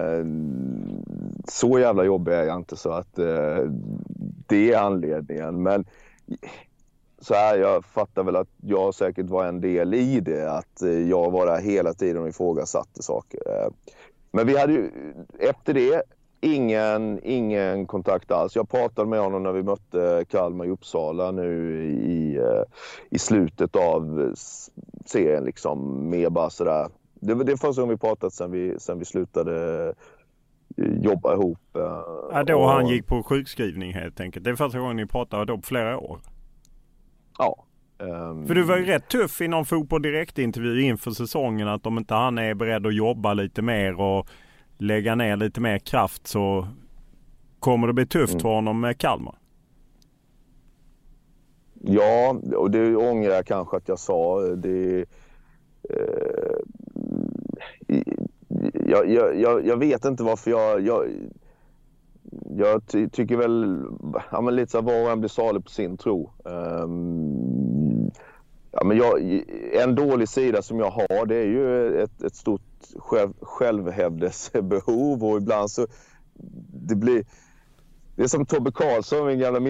så jävla jobbig är jag inte, så att det är anledningen. Men så här, jag fattar väl att jag säkert var en del i det, att jag var där hela tiden och ifrågasatte saker. Men vi hade ju efter det ingen kontakt alls. Jag pratade med honom när vi mötte Kalmar i Uppsala nu i slutet av serien liksom, med bara sådär. Det var det första gången vi pratat sen vi slutade jobba ihop. Ja, då han gick på sjukskrivning helt enkelt. Det är första gången ni pratade då på flera år. Ja. För du var ju rätt tuff i någon fotboll direktintervju inför säsongen, att om inte han är beredd att jobba lite mer och lägga ner lite mer kraft, så kommer det bli tufft för honom med Kalmar. Ja, och det ångrar jag kanske att jag sa. Jag vet inte varför jag tycker väl lite så här, var och en blir salig på sin tro. En dålig sida som jag har, det är ju ett stort självhävdelsebehov, och ibland så det är som Tobbe Karlsson, min gamla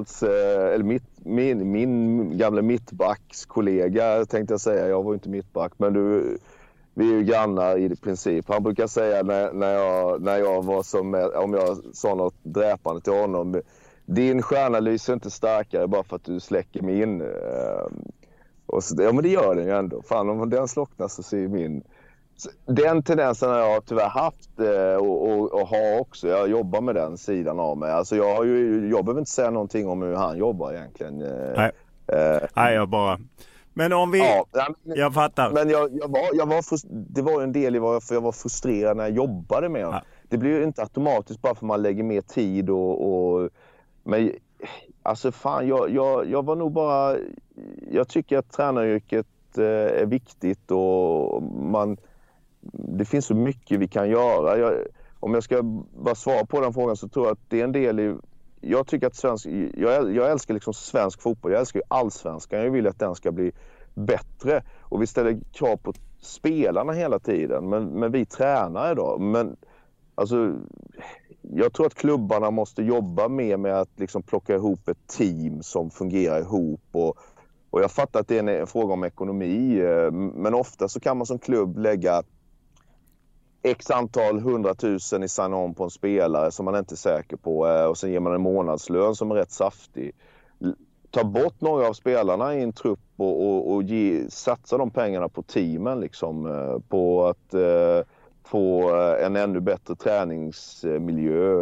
min gamla mittbackskollega, tänkte jag säga. Jag var inte mittback, men vi är ju grannar i princip. Han brukar säga när jag var om jag sa något dräpande till honom: din stjärna lyser inte starkare bara för att du släcker min. Och så, ja, men det gör den ju ändå. Fan, om den slocknar så ser min. Den tendensen har jag tyvärr haft och har också. Jag jobbar med den sidan av mig. Alltså jag behöver inte säga någonting om hur han jobbar egentligen. Nej, jag bara... Men om vi... Ja, jag fattar. Men det var en del i varför jag var frustrerad när jag jobbade med honom. Ja. Det blir ju inte automatiskt bara för man lägger mer tid men alltså fan, jag var nog bara... Jag tycker att tränaryrket är viktigt, och det finns så mycket vi kan göra. Om jag ska bara svara på den frågan, så tror jag att det är en del i... Jag tycker att jag älskar liksom svensk fotboll. Jag älskar ju allsvenskan. Jag vill att den ska bli bättre. Och vi ställer krav på spelarna hela tiden. Men vi tränar idag. Men alltså, jag tror att klubbarna måste jobba mer med att liksom plocka ihop ett team som fungerar ihop. Och jag fattar att det är en fråga om ekonomi. Men ofta så kan man som klubb lägga x antal 100 000 i sign-on på en spelare som man inte är säker på, och sen ger man en månadslön som är rätt saftig. Ta bort några av spelarna i en trupp och satsa de pengarna på teamen liksom, på att få en ännu bättre träningsmiljö.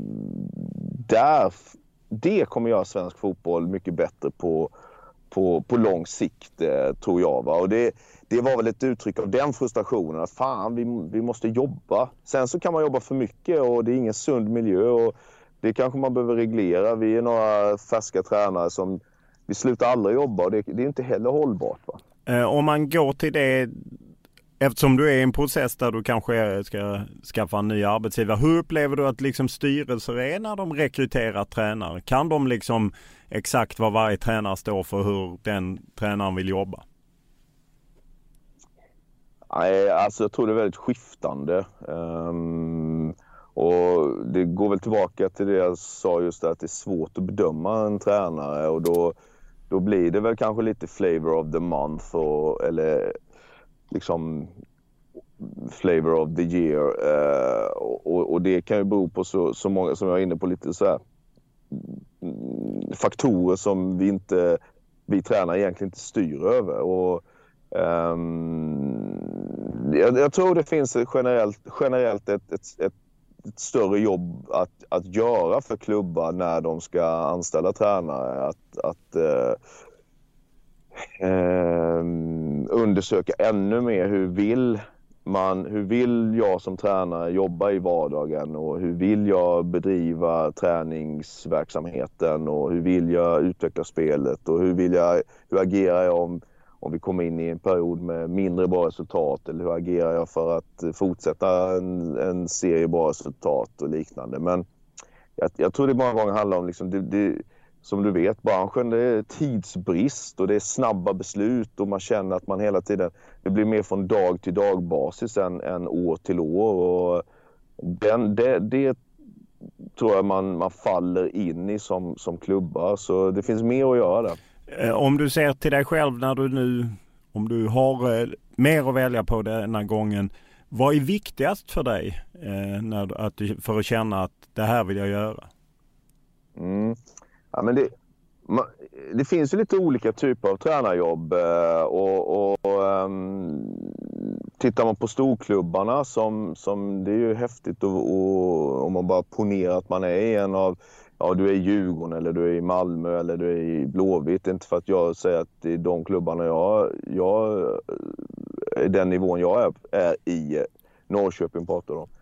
Det kommer göra svensk fotboll mycket bättre på lång sikt, tror jag. Va? Och det var väl ett uttryck av den frustrationen, att fan, vi måste jobba. Sen så kan man jobba för mycket, och det är ingen sund miljö, och det kanske man behöver reglera. Vi är några färska tränare som vi slutar aldrig jobba, och det är inte heller hållbart. Va? Om man går till det, eftersom du är i en process där du kanske ska skaffa en ny arbetsgivare, hur upplever du att liksom styrelser är när de rekryterar tränare? Kan de liksom exakt vad varje tränare står för, hur den tränaren vill jobba? Nej, alltså jag tror det är väldigt skiftande. Och det går väl tillbaka till det jag sa just där, att det är svårt att bedöma en tränare, och då blir det väl kanske lite flavor of the month, eller liksom flavor of the year, och det kan ju bero på så många, som jag är inne på, lite så här faktorer som vi tränare egentligen inte styr över. Och jag tror det finns generellt ett större jobb att göra för klubbar när de ska anställa tränare, att undersöka ännu mer hur vill jag som tränare jobba i vardagen, och hur vill jag bedriva träningsverksamheten, och hur vill jag utveckla spelet, och hur agerar jag om vi kommer in i en period med mindre bra resultat, eller hur agerar jag för att fortsätta en serie bra resultat och liknande. Men jag tror det många gånger handlar om liksom, som du vet, branschen, det är tidsbrist och det är snabba beslut och man känner att man hela tiden, det blir mer från dag till dag basis än år till år, och det tror jag man faller in i som klubbar, så det finns mer att göra där. Om du ser till dig själv när du nu, om du har mer att välja på den här gången, vad är viktigast för dig för att känna att det här vill jag göra? Ja, men det finns ju lite olika typer av tränarjobb och tittar man på storklubbarna som det är ju häftigt om man bara ponerar att man är en av, du är i Djurgården eller du är i Malmö eller du är i Blåvitt. Inte för att jag säger att det är de klubbarna jag den nivån jag är i, Norrköping pratar om.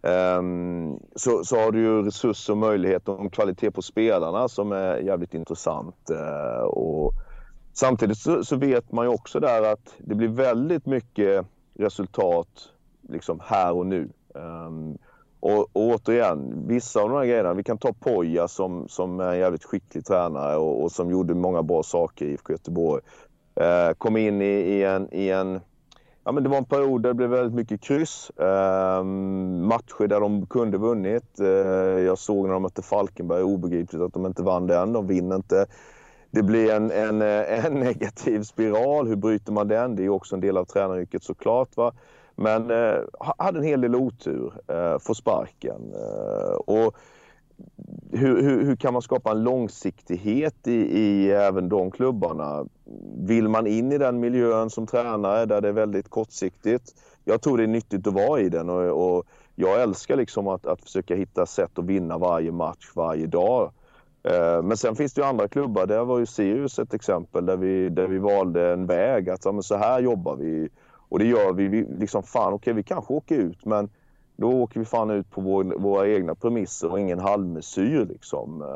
Så har du ju resurser och möjlighet och kvalitet på spelarna som är jävligt intressant. Och samtidigt så vet man ju också där att det blir väldigt mycket resultat liksom här och nu. Och återigen, vissa av de här grejerna, vi kan ta Poja som är en jävligt skicklig tränare och som gjorde många bra saker i IFK Göteborg. Kom in i en ja, men det var en period där det blev väldigt mycket kryss. Matcher där de kunde vunnit. Jag såg när de mötte Falkenberg, obegripligt att de inte vann den. De vinner inte. Det blir en negativ spiral. Hur bryter man den? Det är också en del av tränaryrket såklart. Va? Men hade en hel del otur. Får sparken. Och hur kan man skapa en långsiktighet i även de klubbarna? Vill man in i den miljön som tränare där det är väldigt kortsiktigt? Jag tror det är nyttigt att vara i den och jag älskar liksom att försöka hitta sätt att vinna varje match varje dag. Men sen finns det ju andra klubbar. Där var ju Sirius ett exempel där vi valde en väg att men så här jobbar vi och det gör vi liksom vi kanske åker ut, men då åker vi fan ut på våra egna premisser och ingen halvmesyr liksom.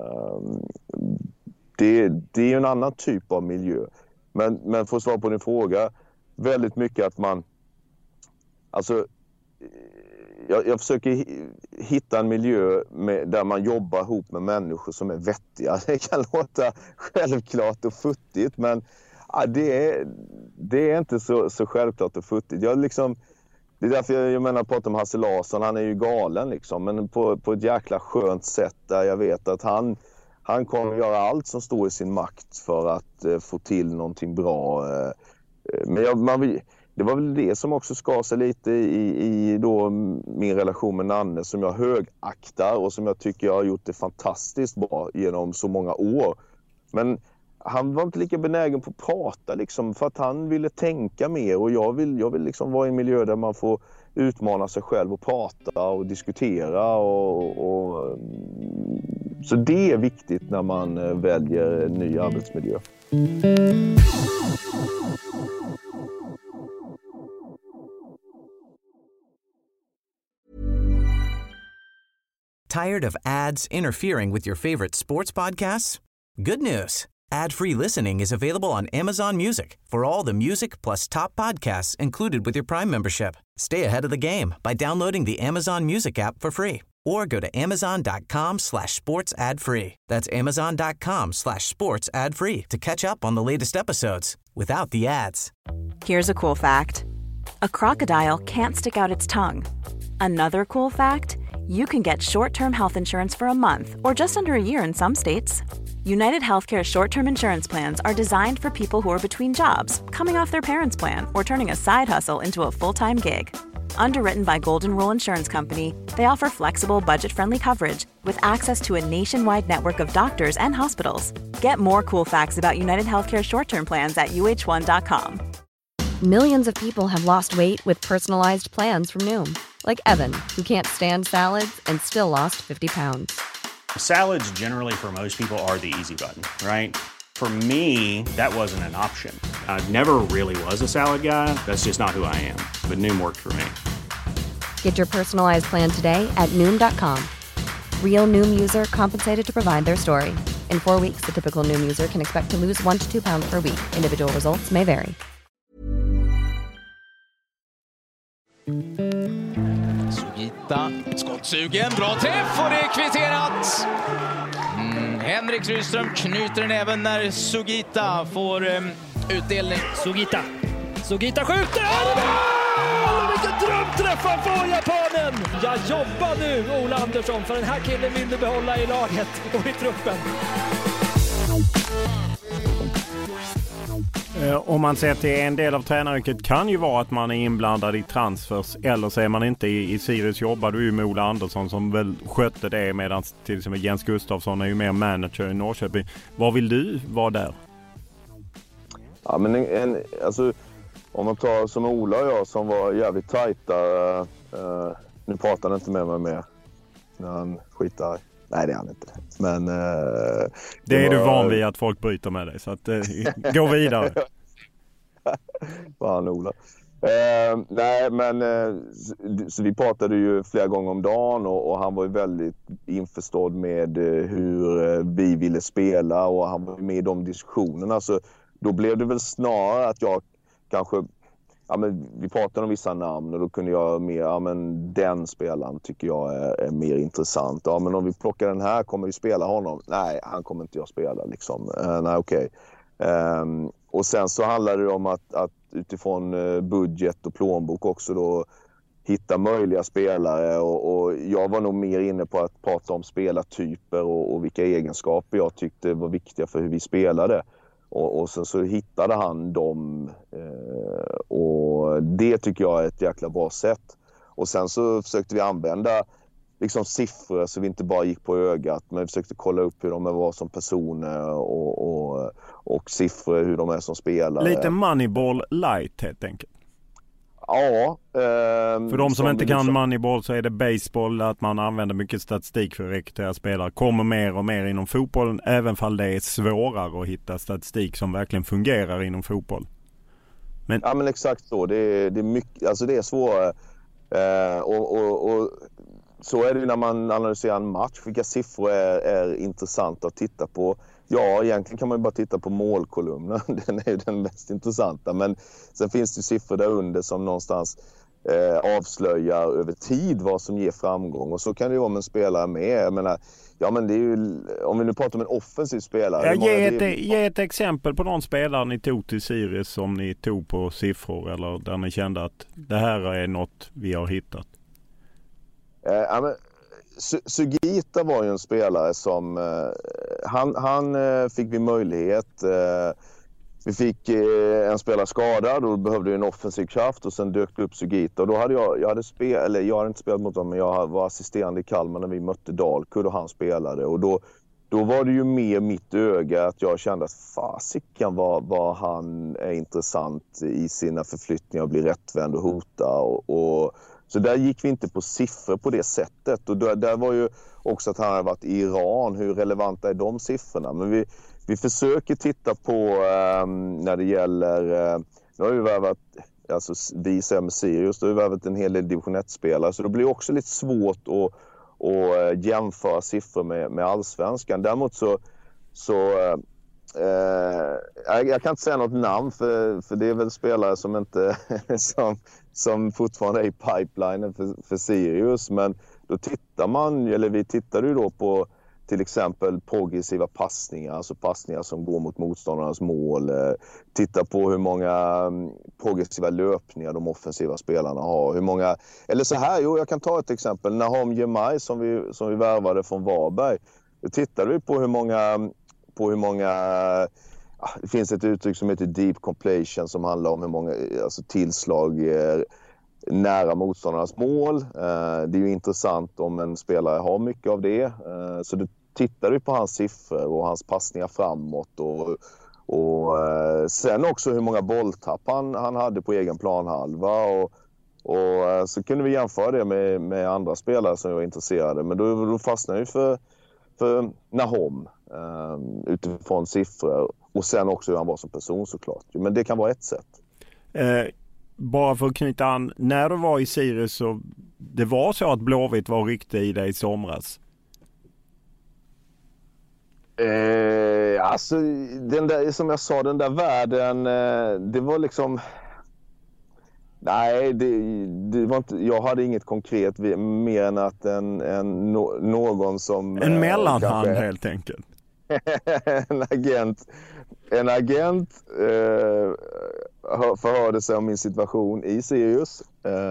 Det är ju en annan typ av miljö. Men för att svara på din fråga, väldigt mycket att man... Alltså, jag försöker hitta en miljö där man jobbar ihop med människor som är vettiga. Det kan låta självklart och futtigt, men det är inte så självklart och futtigt. Det är därför jag pratar om Hasse Larsson. Han är ju galen liksom, men på ett jäkla skönt sätt där jag vet att han kommer göra allt som står i sin makt för att få till någonting bra. Men det var väl det som också skar sig lite i då min relation med Nanne, som jag högaktar och som jag tycker jag har gjort det fantastiskt bra genom så många år. Men han var inte lika benägen på att prata liksom, för att han ville tänka mer, och jag vill liksom vara i en miljö där man får utmana sig själv och prata och diskutera och så det är viktigt när man väljer en ny arbetsmiljö. Tired of ads interfering with your favorite sports podcasts? Good news. Ad-free listening is available on Amazon Music for all the music plus top podcasts included with your Prime membership. Stay ahead of the game by downloading the Amazon Music app for free or go to amazon.com/sports ad free. That's amazon.com/sports ad free to catch up on the latest episodes without the ads. Here's a cool fact. A crocodile can't stick out its tongue. Another cool fact, you can get short-term health insurance for a month or just under a year in some states. United Healthcare short-term insurance plans are designed for people who are between jobs, coming off their parents' plan, or turning a side hustle into a full-time gig. Underwritten by Golden Rule Insurance Company, they offer flexible, budget-friendly coverage with access to a nationwide network of doctors and hospitals. Get more cool facts about United Healthcare short-term plans at uh1.com. Millions of people have lost weight with personalized plans from Noom. Like Evan, who can't stand salads and still lost 50 pounds. Salads generally for most people are the easy button, right? For me, that wasn't an option. I never really was a salad guy. That's just not who I am. But Noom worked for me. Get your personalized plan today at Noom.com. Real Noom user compensated to provide their story. In 4 weeks, the typical Noom user can expect to lose 1 to 2 pounds per week. Individual results may vary. Sugita. Skottsugen, bra träff och det är kvitterat. Henrik Rydström knyter den även när Sugita får utdelning. Sugita skjuter! Vilken drömträff han får, japanen! Jag jobbar nu, Ola Andersson, för den här killen vill du behålla i laget och i truppen. Om man ser till en del av tränaryrket kan ju vara att man är inblandad i transfers, eller så är man inte. I Sirius jobbar du ju med Ola Andersson som väl skötte det, medan till exempel Jens Gustafsson är ju mer manager i Norrköping. Vad vill du vara där? Ja, men alltså, om man tar som Ola och jag som var jävligt tajta, nu pratar han inte med mig mer när han skitar. Nej, det är han inte. Men det är du van vid att folk bryter med dig, så att gå vidare. Fan, Ola. Nej, men så vi pratade ju flera gånger om dagen och han var ju väldigt införstådd med hur vi ville spela och han var med i de diskussionerna. Så då blev det väl snarare att jag kanske, ja, men vi pratade om vissa namn och då kunde jag mer, ja, men den spelaren tycker jag är mer intressant. Ja, men om vi plockar den här, kommer vi spela honom? Nej, han kommer inte jag spela liksom. Nej, okej. Och sen så handlar det om att utifrån budget och plånbok också då hitta möjliga spelare och jag var nog mer inne på att prata om spelartyper och vilka egenskaper jag tyckte var viktiga för hur vi spelade. Och sen så hittade han dem och det tycker jag är ett jäkla bra sätt. Och sen så försökte vi använda liksom siffror så vi inte bara gick på ögat, men vi försökte kolla upp hur de var som personer och siffror hur de är som spelare. Lite Moneyball light helt enkelt. Ja. För de som inte kan Moneyball så är det baseball, att man använder mycket statistik för att rekrytera spelare. Kommer mer och mer inom fotbollen, även fall det är svårare att hitta statistik som verkligen fungerar inom fotboll. Men... Ja, men exakt så. Det är mycket, alltså det är svårare. Och så är det när man analyserar en match. Vilka siffror är intressanta att titta på? Ja, egentligen kan man ju bara titta på målkolumnen. Den är ju den mest intressanta. Men sen finns det siffror där under som någonstans avslöjar över tid vad som ger framgång. Och så kan det ju vara med en spelare med. Jag menar, ja, men det är ju, om vi nu pratar om en offensiv spelare. Ge ett exempel på någon spelare ni tog till Sirius som ni tog på siffror eller där ni kände att det här är något vi har hittat. Ja, men Sugita var ju en spelare som han fick vi möjlighet. Vi fick en spelare skadad och då behövde en offensiv kraft och sen dök det upp Sugita. Och då hade jag hade inte spelat mot honom, men jag var assisterande i Kalmar när vi mötte Dalkurd och han spelade. Och då var det ju mer mitt öga att jag kände att fasiken var han är intressant i sina förflyttningar och blir rättvänd och hota. Och så där gick vi inte på siffror på det sättet. Och där var ju också att han hade varit i Iran. Hur relevanta är de siffrorna? Men vi försöker titta på när det gäller... Nu har vi värvat, alltså vi ser med Sirius, då har vi värvat en hel del division 1-spelare. Så det blir också lite svårt att jämföra siffror med allsvenskan. Däremot så jag kan inte säga något namn för det är väl spelare som inte som fortfarande är i pipelinen för Sirius, men då vi tittade ju då på till exempel progressiva passningar, alltså passningar som går mot motståndarnas mål. Titta på hur många progressiva löpningar de offensiva spelarna har. Hur många, eller så här, jag kan ta ett exempel. Nahom Jemai som vi värvade från Varberg. Då tittade vi på hur många det finns ett uttryck som heter deep completion som handlar om hur många alltså tillslag nära motståndarnas mål. Det är ju intressant om en spelare har mycket av det. Så då tittar vi på hans siffror och hans passningar framåt och sen också hur många bolltapp han hade på egen planhalva och så kunde vi jämföra det med andra spelare som var intresserade. Men då fastnade vi för Nahom utifrån siffror och sen också hur han var som person såklart. Men det kan vara ett sätt. Bara för att knyta an, när du var i Sirius så det var så att Blåvitt var riktigt i dig i somras? Alltså den där, som jag sa, den där världen, det var liksom Nej, det var inte, jag hade inget konkret mer än att någon som... En mellanhand helt enkelt. En agent förhörde sig om min situation i Sirius.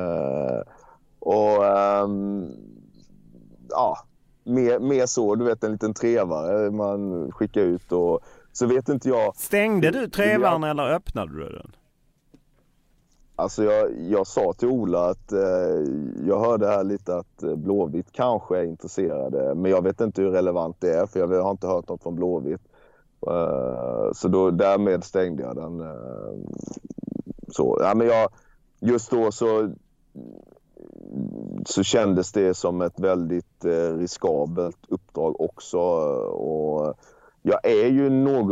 Mer så, du vet, en liten trevare man skickar ut och så vet inte jag. Stängde du trevaren eller öppnade du den? Alltså jag sa till Ola att jag hörde här lite att Blåvitt kanske är intresserade, men jag vet inte hur relevant det är för jag har inte hört något från Blåvitt. Så då därmed stängde jag den. Så ja, men just då så kändes det som ett väldigt riskabelt uppdrag också, och jag är ju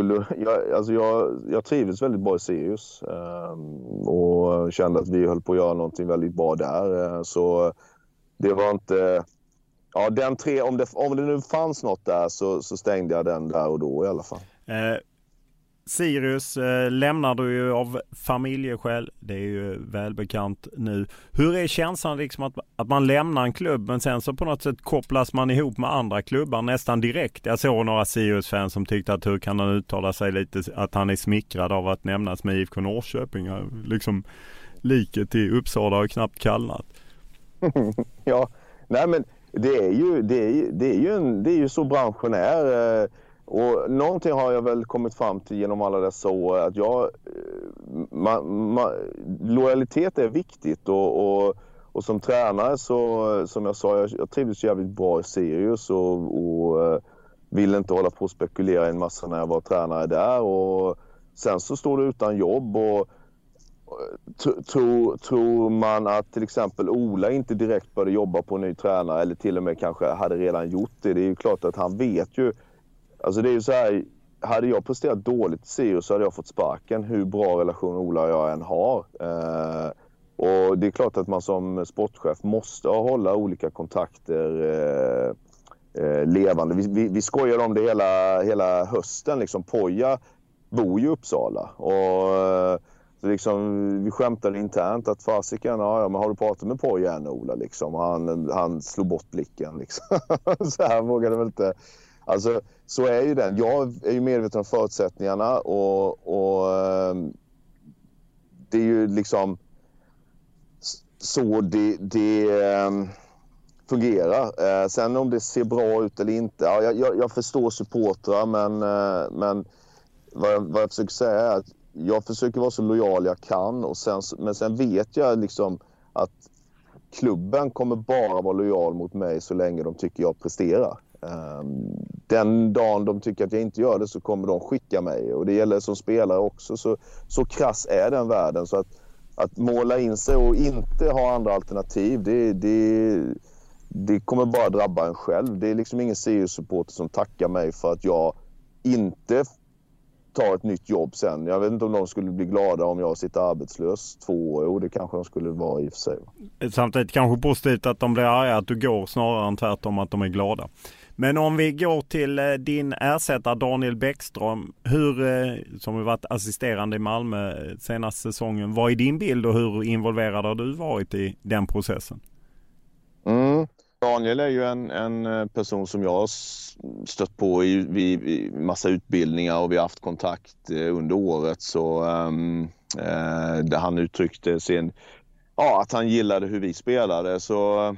jag trivdes väldigt bra i Sirius och kände att vi höll på att göra någonting väldigt bra där, så det var inte om det nu fanns något där så stängde jag den där och då i alla fall. Sirius lämnar du ju av familjeskäl, det är ju välbekant nu. Hur är känslan liksom att man lämnar en klubb men sen så på något sätt kopplas man ihop med andra klubbar nästan direkt? Jag såg några Sirius-fans som tyckte att hur kan han uttala sig lite, att han är smickrad av att nämnas med IFK Norrköping. Liksom liket i Uppsala har knappt kallnat. Ja, nej men det är ju så branschen är. Och någonting har jag väl kommit fram till genom alla dessa år, att lojalitet är viktigt och som tränare så, som jag sa, jag trivdes jävligt bra i Sirius och ville inte hålla på och spekulera en massa när jag var tränare där, och sen så står du utan jobb och tror man att till exempel Ola inte direkt började jobba på en ny tränare eller till och med kanske hade redan gjort det. Det är ju klart att han vet ju. Alltså det är ju så här, hade jag presterat dåligt i Sirius så hade jag fått sparken hur bra relation Ola och jag än har. Och det är klart att man som sportchef måste hålla olika kontakter levande. Vi skojar om det hela hösten. Liksom. Poja bor ju i Uppsala. Och så liksom, vi skämtade internt att fasiken, men har du pratat med Poja än, Ola? Liksom. Han slog bort blicken. Liksom. Så här vågade väl inte... Alltså, så är ju den. Jag är ju medveten om förutsättningarna och det är ju liksom så det fungerar. Sen om det ser bra ut eller inte, jag förstår supportrar, men vad jag försöker säga är att jag försöker vara så lojal jag kan, men sen vet jag liksom att klubben kommer bara vara lojal mot mig så länge de tycker jag presterar. Den dagen de tycker att jag inte gör det så kommer de skicka mig, och det gäller som spelare också, så krass är den världen, så att måla in sig och inte ha andra alternativ, det kommer bara drabba en själv. Det är liksom ingen Sirius-supporter som tackar mig för att jag inte tar ett nytt jobb sen. Jag vet inte om de skulle bli glada om jag sitter arbetslös 2 år. Jo, det kanske de skulle vara i och för sig. Samtidigt kanske positivt att de blir arga att du går, snarare än tvärtom att de är glada. Men om vi går till din ersättare Daniel Bäckström, som har varit assisterande i Malmö senaste säsongen, vad är din bild och hur involverad har du varit i den processen? Daniel är ju en person som jag har stött på i massa utbildningar, och vi har haft kontakt under året, så där han uttryckte att han gillade hur vi spelade, så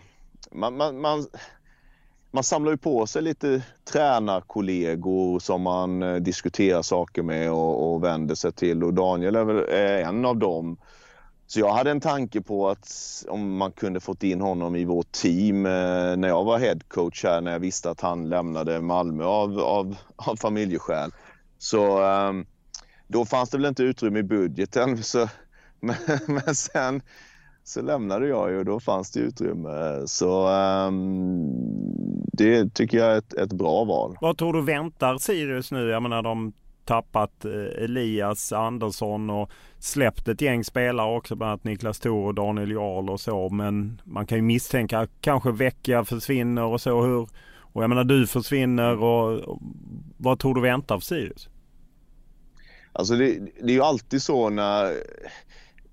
man samlar ju på sig lite tränarkollegor som man diskuterar saker med och vänder sig till, och Daniel är väl en av dem. Så jag hade en tanke på att om man kunde fått in honom i vårt team när jag var headcoach här, när jag visste att han lämnade Malmö av familjeskäl. Så då fanns det väl inte utrymme i budgeten. Men sen så lämnade jag ju, och då fanns det utrymme. Så det tycker jag är ett bra val. Vad tror du väntar Sirius nu? Jag menar, de tappat Elias Andersson och släppt ett gäng spelare också, bland annat Niklas Thor och Daniel Jarl och så, men man kan ju misstänka att kanske Vecchia försvinner och så, och jag menar du försvinner, och vad tror du väntar för Sirius? Alltså det är ju alltid så när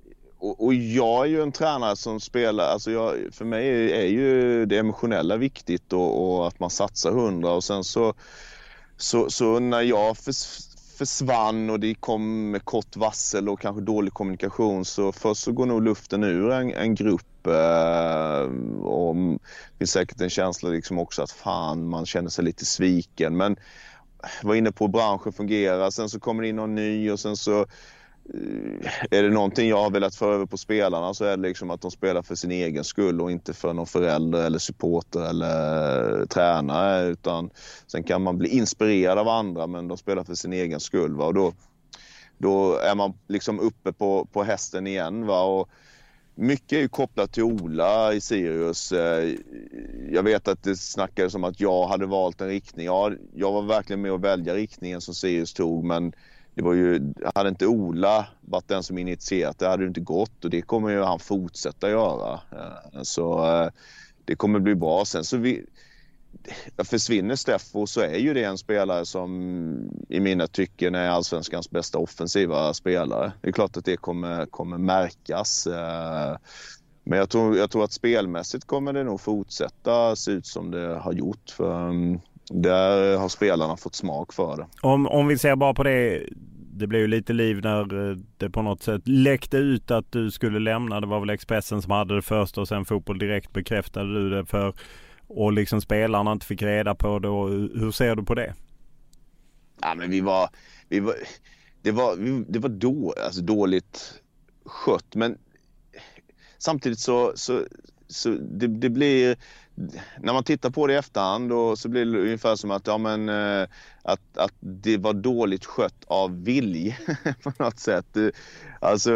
och jag är ju en tränare som spelar, alltså för mig är ju det emotionella viktigt och att man satsar 100 och sen så när jag försvann och det kom med kort varsel och kanske dålig kommunikation, så först så går nog luften ur en grupp och det finns säkert en känsla liksom också att fan, man känner sig lite sviken, men var inne på branschen fungerar, sen så kommer det in någon ny och sen så är det någonting jag har velat föra över på spelarna, så är det liksom att de spelar för sin egen skull och inte för någon förälder eller supporter eller tränare, utan sen kan man bli inspirerad av andra, men de spelar för sin egen skull, va? Och då är man liksom uppe på hästen igen, va? Och mycket är ju kopplat till Ola i Sirius. Jag vet att det snackades om att jag hade valt en riktning. Ja, jag var verkligen med att välja riktningen som Sirius tog, men det var ju, hade inte Ola varit den som initierat det, hade det inte gått, och det kommer ju han fortsätta göra. Så det kommer bli bra. Sen så försvinner Steffo, så är ju det en spelare som i mina tycken är allsvenskans bästa offensiva spelare. Det är klart att det kommer märkas. Men jag tror att spelmässigt kommer det nog fortsätta se ut som det har gjort, för där har spelarna fått smak för det. Om vi ser bara på det, det blev ju lite liv när det på något sätt läckte ut att du skulle lämna. Det var väl Expressen som hade det först och sen Fotboll Direkt bekräftade du det för, och liksom spelarna inte fick reda på det. Och hur ser du på det? Ja, men det var dåligt skött, men samtidigt så det blir, när man tittar på det i efterhand, och så blir det ungefär som att att det var dåligt skött av vilj på något sätt. Alltså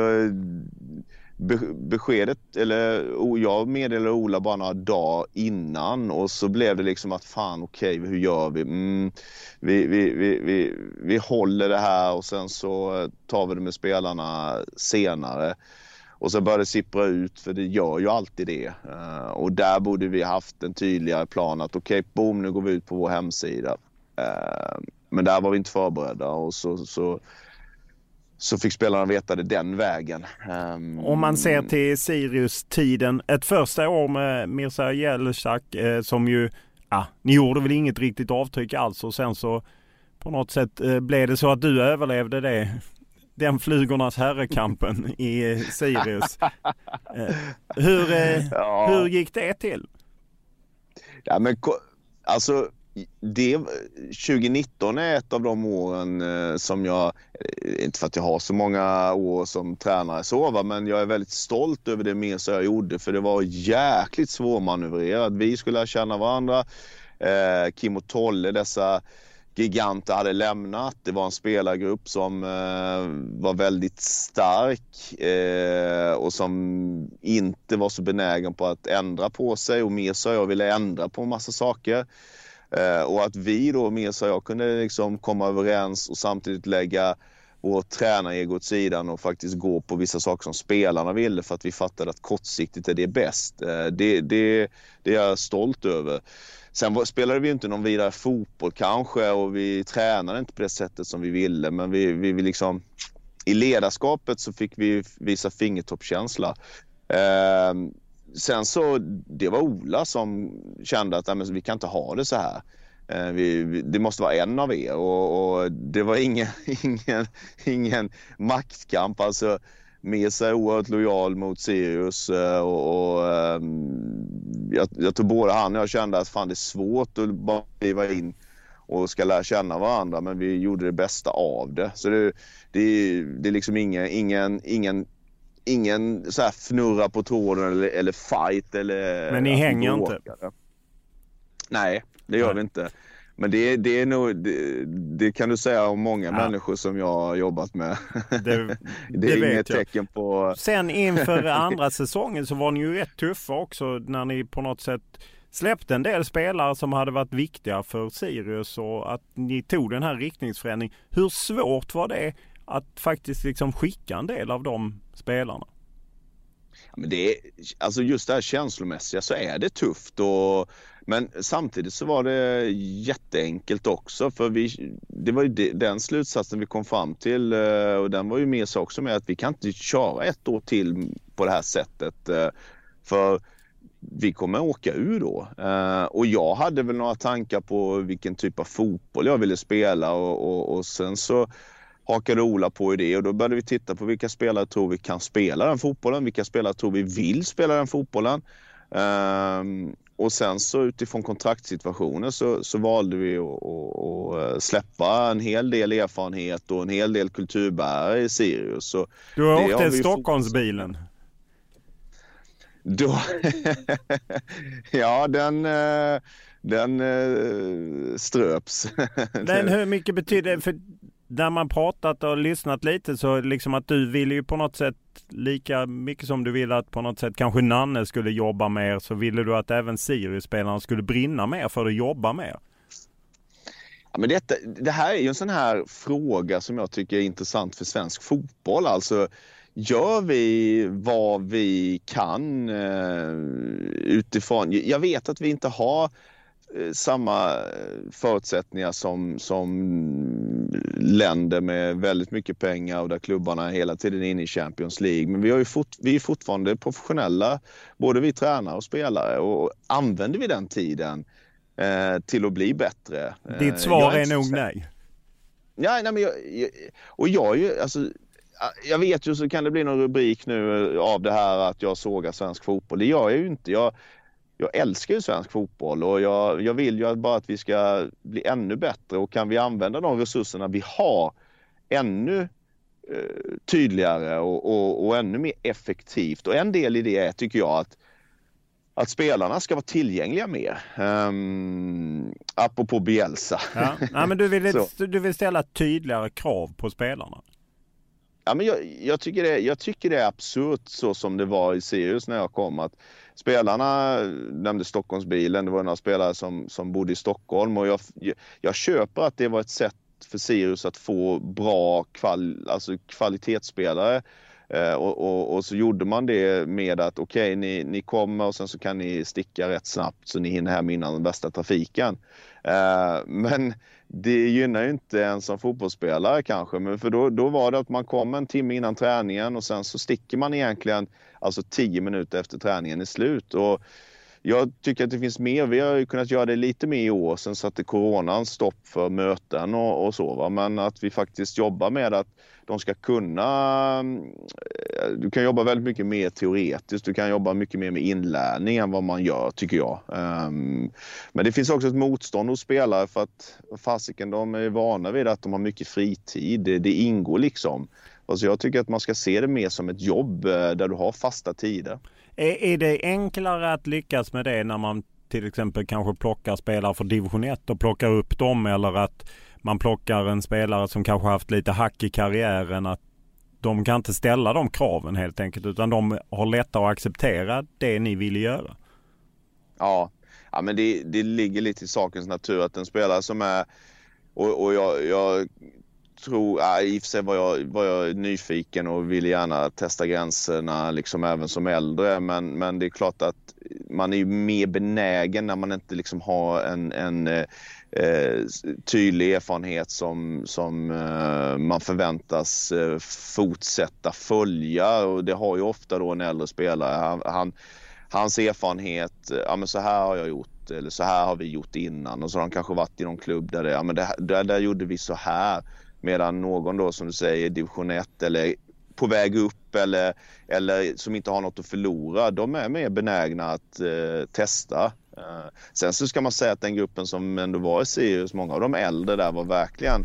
beskedet, eller jag meddelade Ola bara några dagar innan, och så blev det liksom att fan, okej, hur gör vi? Vi håller det här och sen så tar vi det med spelarna senare. Och så började det sippra ut, för det gör ju alltid det. Och där borde vi haft en tydligare plan att okej, boom, nu går vi ut på vår hemsida. Men där var vi inte förberedda, och så fick spelarna veta det den vägen. Om man ser till Sirius-tiden, ett första år med Mirza Jelesak som ju, ni gjorde väl inget riktigt avtryck alls, och sen så på något sätt blev det så att du överlevde den flugornas herrekampen i Sirius. Hur gick det till? Ja, men alltså 2019 är ett av de åren som jag, inte för att jag har så många år som tränare så, men jag är väldigt stolt över det Mirza jag gjorde, för det var jäkligt svårmanövrerat. Vi skulle känna varandra. Kim och Tolle, dessa giganter, hade lämnat. Det var en spelargrupp som var väldigt stark och som inte var så benägen på att ändra på sig, och Mirza och jag ville ändra på en massa saker. Och att vi då, Mirza och jag, kunde liksom komma överens och samtidigt lägga vår tränarego åt sidan och faktiskt gå på vissa saker som spelarna ville, för att vi fattade att kortsiktigt är det bäst. Det är jag stolt över. Sen spelade vi inte någon vidare fotboll kanske, och vi tränade inte på det sättet som vi ville, men vi liksom, i ledarskapet så fick vi visa fingertoppskänsla. Sen så, det var Ola som kände att vi kan inte ha det så här. Det måste vara en av er, och det var ingen maktkamp. Alltså Mirza är oerhört lojal mot Sirius, och jag tror både han och jag kände att fan, det är svårt att bara kliva in och ska lära känna varandra, men vi gjorde det bästa av det. Så det är liksom ingen så här fnurra på tråden eller fight eller. Men ni hänger inte? Nej, det gör vi inte. Men det är nog, det kan du säga om många människor som jag har jobbat med. Det är inget tecken på. Sen inför andra säsongen så var ni ju rätt tuffa också, när ni på något sätt släppte en del spelare som hade varit viktiga för Sirius, och att ni tog den här riktningsförändringen. Hur svårt var det att faktiskt liksom skicka en del av de spelarna? Men alltså just det här känslomässiga så är det tufft. Men samtidigt så var det jätteenkelt också. För det var ju den slutsatsen vi kom fram till. Och den var ju mer så också med att vi kan inte köra ett år till på det här sättet. För vi kommer åka ur då. Och jag hade väl några tankar på vilken typ av fotboll jag ville spela. Och sen så hakade Ola på i det. Och då började vi titta på vilka spelare tror vi kan spela den fotbollen. Vilka spelare tror vi vill spela den fotbollen. Och sen så utifrån kontraktssituationen så valde vi att släppa en hel del erfarenhet och en hel del kulturbärare i Sirius. Så du har åkt Stockholmsbilen? Ja, den ströps. Men hur mycket betyder det? För när man pratat och lyssnat lite så liksom att du ville ju på något sätt lika mycket som du ville att på något sätt kanske Nanne skulle jobba mer, så ville du att även Sirius-spelarna skulle brinna mer för att jobba mer. Ja, men det här är ju en sån här fråga som jag tycker är intressant för svensk fotboll. Alltså, gör vi vad vi kan utifrån... Jag vet att vi inte har samma förutsättningar som länder med väldigt mycket pengar och där klubbarna hela tiden är inne i Champions League. Men vi är fortfarande professionella, både vi tränare och spelare, och använder vi den tiden till att bli bättre? Ditt svar är nog nej. Ja, nej, men jag vet ju, så kan det bli någon rubrik nu av det här att jag sågar svensk fotboll. Det gör jag ju inte. Jag älskar ju svensk fotboll och jag vill ju bara att vi ska bli ännu bättre, och kan vi använda de resurserna vi har ännu tydligare och ännu mer effektivt. Och en del i det är, tycker jag, att spelarna ska vara tillgängliga mer. Apropå Bielsa. Ja, men du vill ställa tydligare krav på spelarna. Ja, men jag tycker det är absurt så som det var i Sirius när jag kom, att spelarna nämnde Stockholmsbilen. Det var några spelare som bodde i Stockholm, och jag köper att det var ett sätt för Sirius att få bra kvalitetsspelare. Och så gjorde man det med att okej, ni kommer och sen så kan ni sticka rätt snabbt så ni hinner hem innan den bästa trafiken. Men det gynnar ju inte en som fotbollsspelare kanske, men för då var det att man kom en timme innan träningen och sen så sticker man egentligen 10 minuter efter träningen är slut. Och jag tycker att det finns mer. Vi har ju kunnat göra det lite mer i år, sen satte coronan stopp för möten och så, va? Men att vi faktiskt jobbar med att de ska kunna... Du kan jobba väldigt mycket mer teoretiskt. Du kan jobba mycket mer med inlärning än vad man gör, tycker jag. Men det finns också ett motstånd hos spelare, för att fasiken, de är vana vid att de har mycket fritid. Det ingår liksom. Alltså jag tycker att man ska se det mer som ett jobb där du har fasta tider. Är det enklare att lyckas med det när man till exempel kanske plockar spelare för division 1 och plockar upp dem, eller att man plockar en spelare som kanske haft lite hack i karriären, att de kan inte ställa de kraven helt enkelt, utan de har lättare att acceptera det ni vill göra? Ja, men det ligger lite i sakens natur att en spelare som är... Och jag tror, i och för sig var jag nyfiken och ville gärna testa gränserna liksom även som äldre, men det är klart att man är mer benägen när man inte liksom har en tydlig erfarenhet som man förväntas fortsätta följa, och det har ju ofta då en äldre spelare. Hans erfarenhet, men så här har jag gjort, eller så här har vi gjort innan, och så har han kanske varit i någon klubb där där gjorde vi så här. Medan någon då, som du säger, division 1 eller på väg upp eller som inte har något att förlora, de är mer benägna att testa. Sen så ska man säga att den gruppen som ändå var i Sirius, många av de äldre där var verkligen,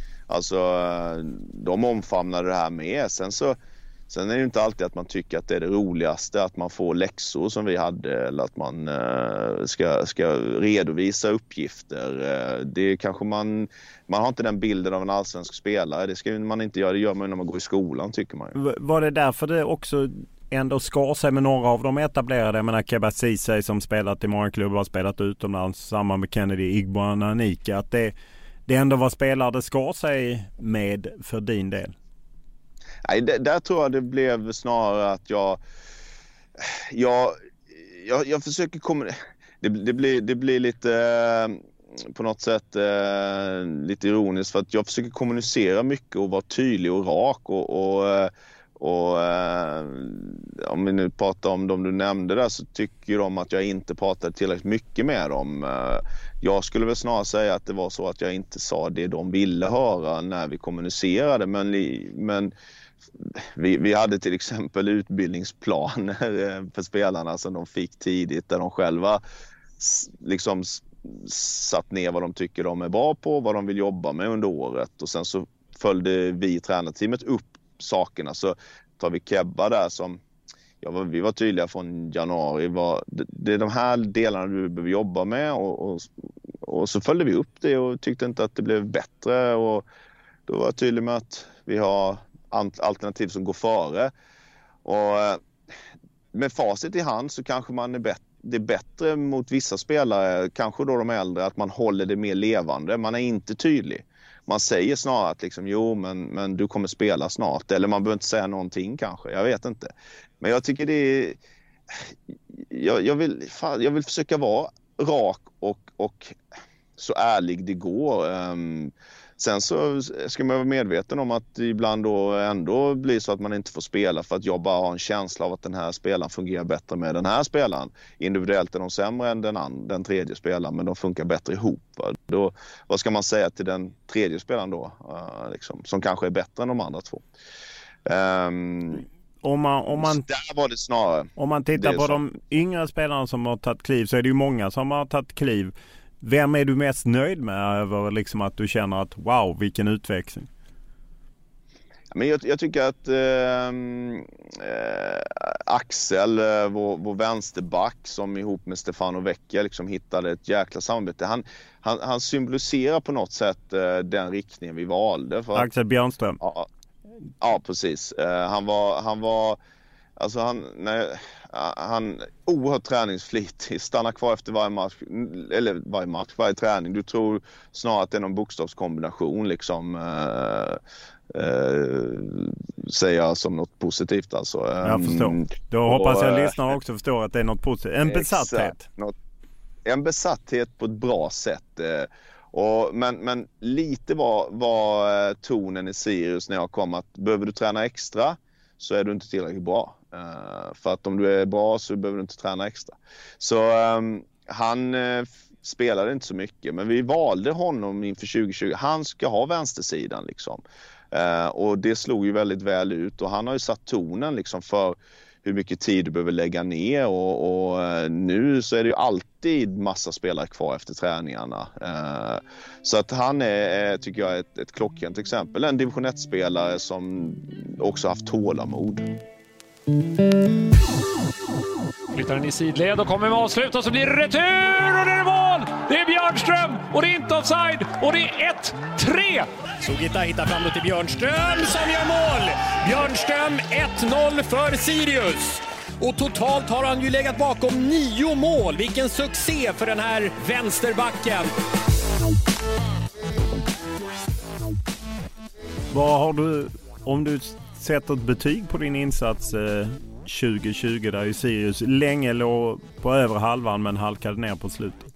de omfamnade det här med. Sen är det ju inte alltid att man tycker att det är det roligaste att man får läxor som vi hade, eller att man ska redovisa uppgifter. Det kanske man har inte den bilden av en allsvensk spelare. Det ska man inte göra, det gör man när man går i skolan, tycker man ju. Var det därför det också ändå skar sig med några av de etablerade? Jag menar Keba Ceesay som spelat i många klubbar, har spelat utomlands, samma med Kennedy, Igbo och Anika, att det ändå var spelare det skar sig med för din del? Nej, där tror jag det blev snarare att Jag försöker det blir lite på något sätt lite ironiskt, för att jag försöker kommunicera mycket och vara tydlig och rak och om vi nu pratar om dem du nämnde där, så tycker de att jag inte pratade tillräckligt mycket med dem. Jag skulle väl snarare säga att det var så att jag inte sa det de ville höra när vi kommunicerade, men vi hade till exempel utbildningsplaner för spelarna som de fick tidigt, där de själva liksom satt ner vad de tycker de är bra på, vad de vill jobba med under året, och sen så följde vi tränarteamet upp sakerna. Så tar vi Kebba där som vi var tydliga från januari, det är de här delarna du behöver jobba med, och så följde vi upp det och tyckte inte att det blev bättre, och då var jag tydlig med att vi har alternativ som går före, och med facit i hand så kanske det är bättre mot vissa spelare, kanske då de äldre, att man håller det mer levande. Man är inte tydlig. Man säger snarare att liksom, jo men du kommer spela snart, eller man behöver inte säga någonting kanske, jag vet inte. Men jag tycker det är jag vill försöka vara rak och så ärlig det går. Sen så ska man vara medveten om att ibland då ändå blir så att man inte får spela för att jag bara har en känsla av att den här spelaren fungerar bättre med den här spelaren. Individuellt är de sämre än den tredje spelaren, men de funkar bättre ihop. Då, vad ska man säga till den tredje spelaren då? Liksom, som kanske är bättre än de andra två. Om man, där var det snarare. Om man tittar på de yngre spelarna som har tagit kliv, så är det ju många som har tagit kliv. Vem är du mest nöjd med över liksom att du känner att wow, vilken utveckling? Men jag tycker att Axel, vår vänsterback, som ihop med Stefano Vecchia liksom hittade ett jäkla samarbete. Han symboliserar på något sätt den riktningen vi valde. För Axel Björnström. Ja, precis. Han oerhört träningsflitig, stannar kvar efter varje träning. Du tror snarare att det är någon bokstavskombination liksom, säger jag som något positivt alltså. Jag förstår. Då hoppas jag lyssnare också förstår att det är något positivt. En besatthet. En besatthet på ett bra sätt. Men lite var tonen i Sirius när jag kom, att behöver du träna extra så är du inte tillräckligt bra. För att om du är bra så behöver du inte träna extra. Så han spelade inte så mycket, men vi valde honom inför 2020. Han ska ha vänstersidan liksom. Och det slog ju väldigt väl ut, och han har ju satt tonen liksom för hur mycket tid du behöver lägga ner, och nu så är det ju alltid massa spelare kvar efter träningarna. Så att han är, tycker jag, ett klockrent exempel. En division 1-spelare som också haft tålamod. Flyttar den i sidled och kommer med avslut, och så blir det retur och det är mål! Det är Björnström och det är inte offside och det är 1-3! Sugita hittar fram till Björnström som gör mål! Björnström 1-0 för Sirius. Och totalt har han ju legat bakom 9 mål. Vilken succé för den här vänsterbacken. Vad har du, om du sätter ett betyg på din insats 2020, där ju Sirius länge låg på övre halvan men halkade ner på slutet?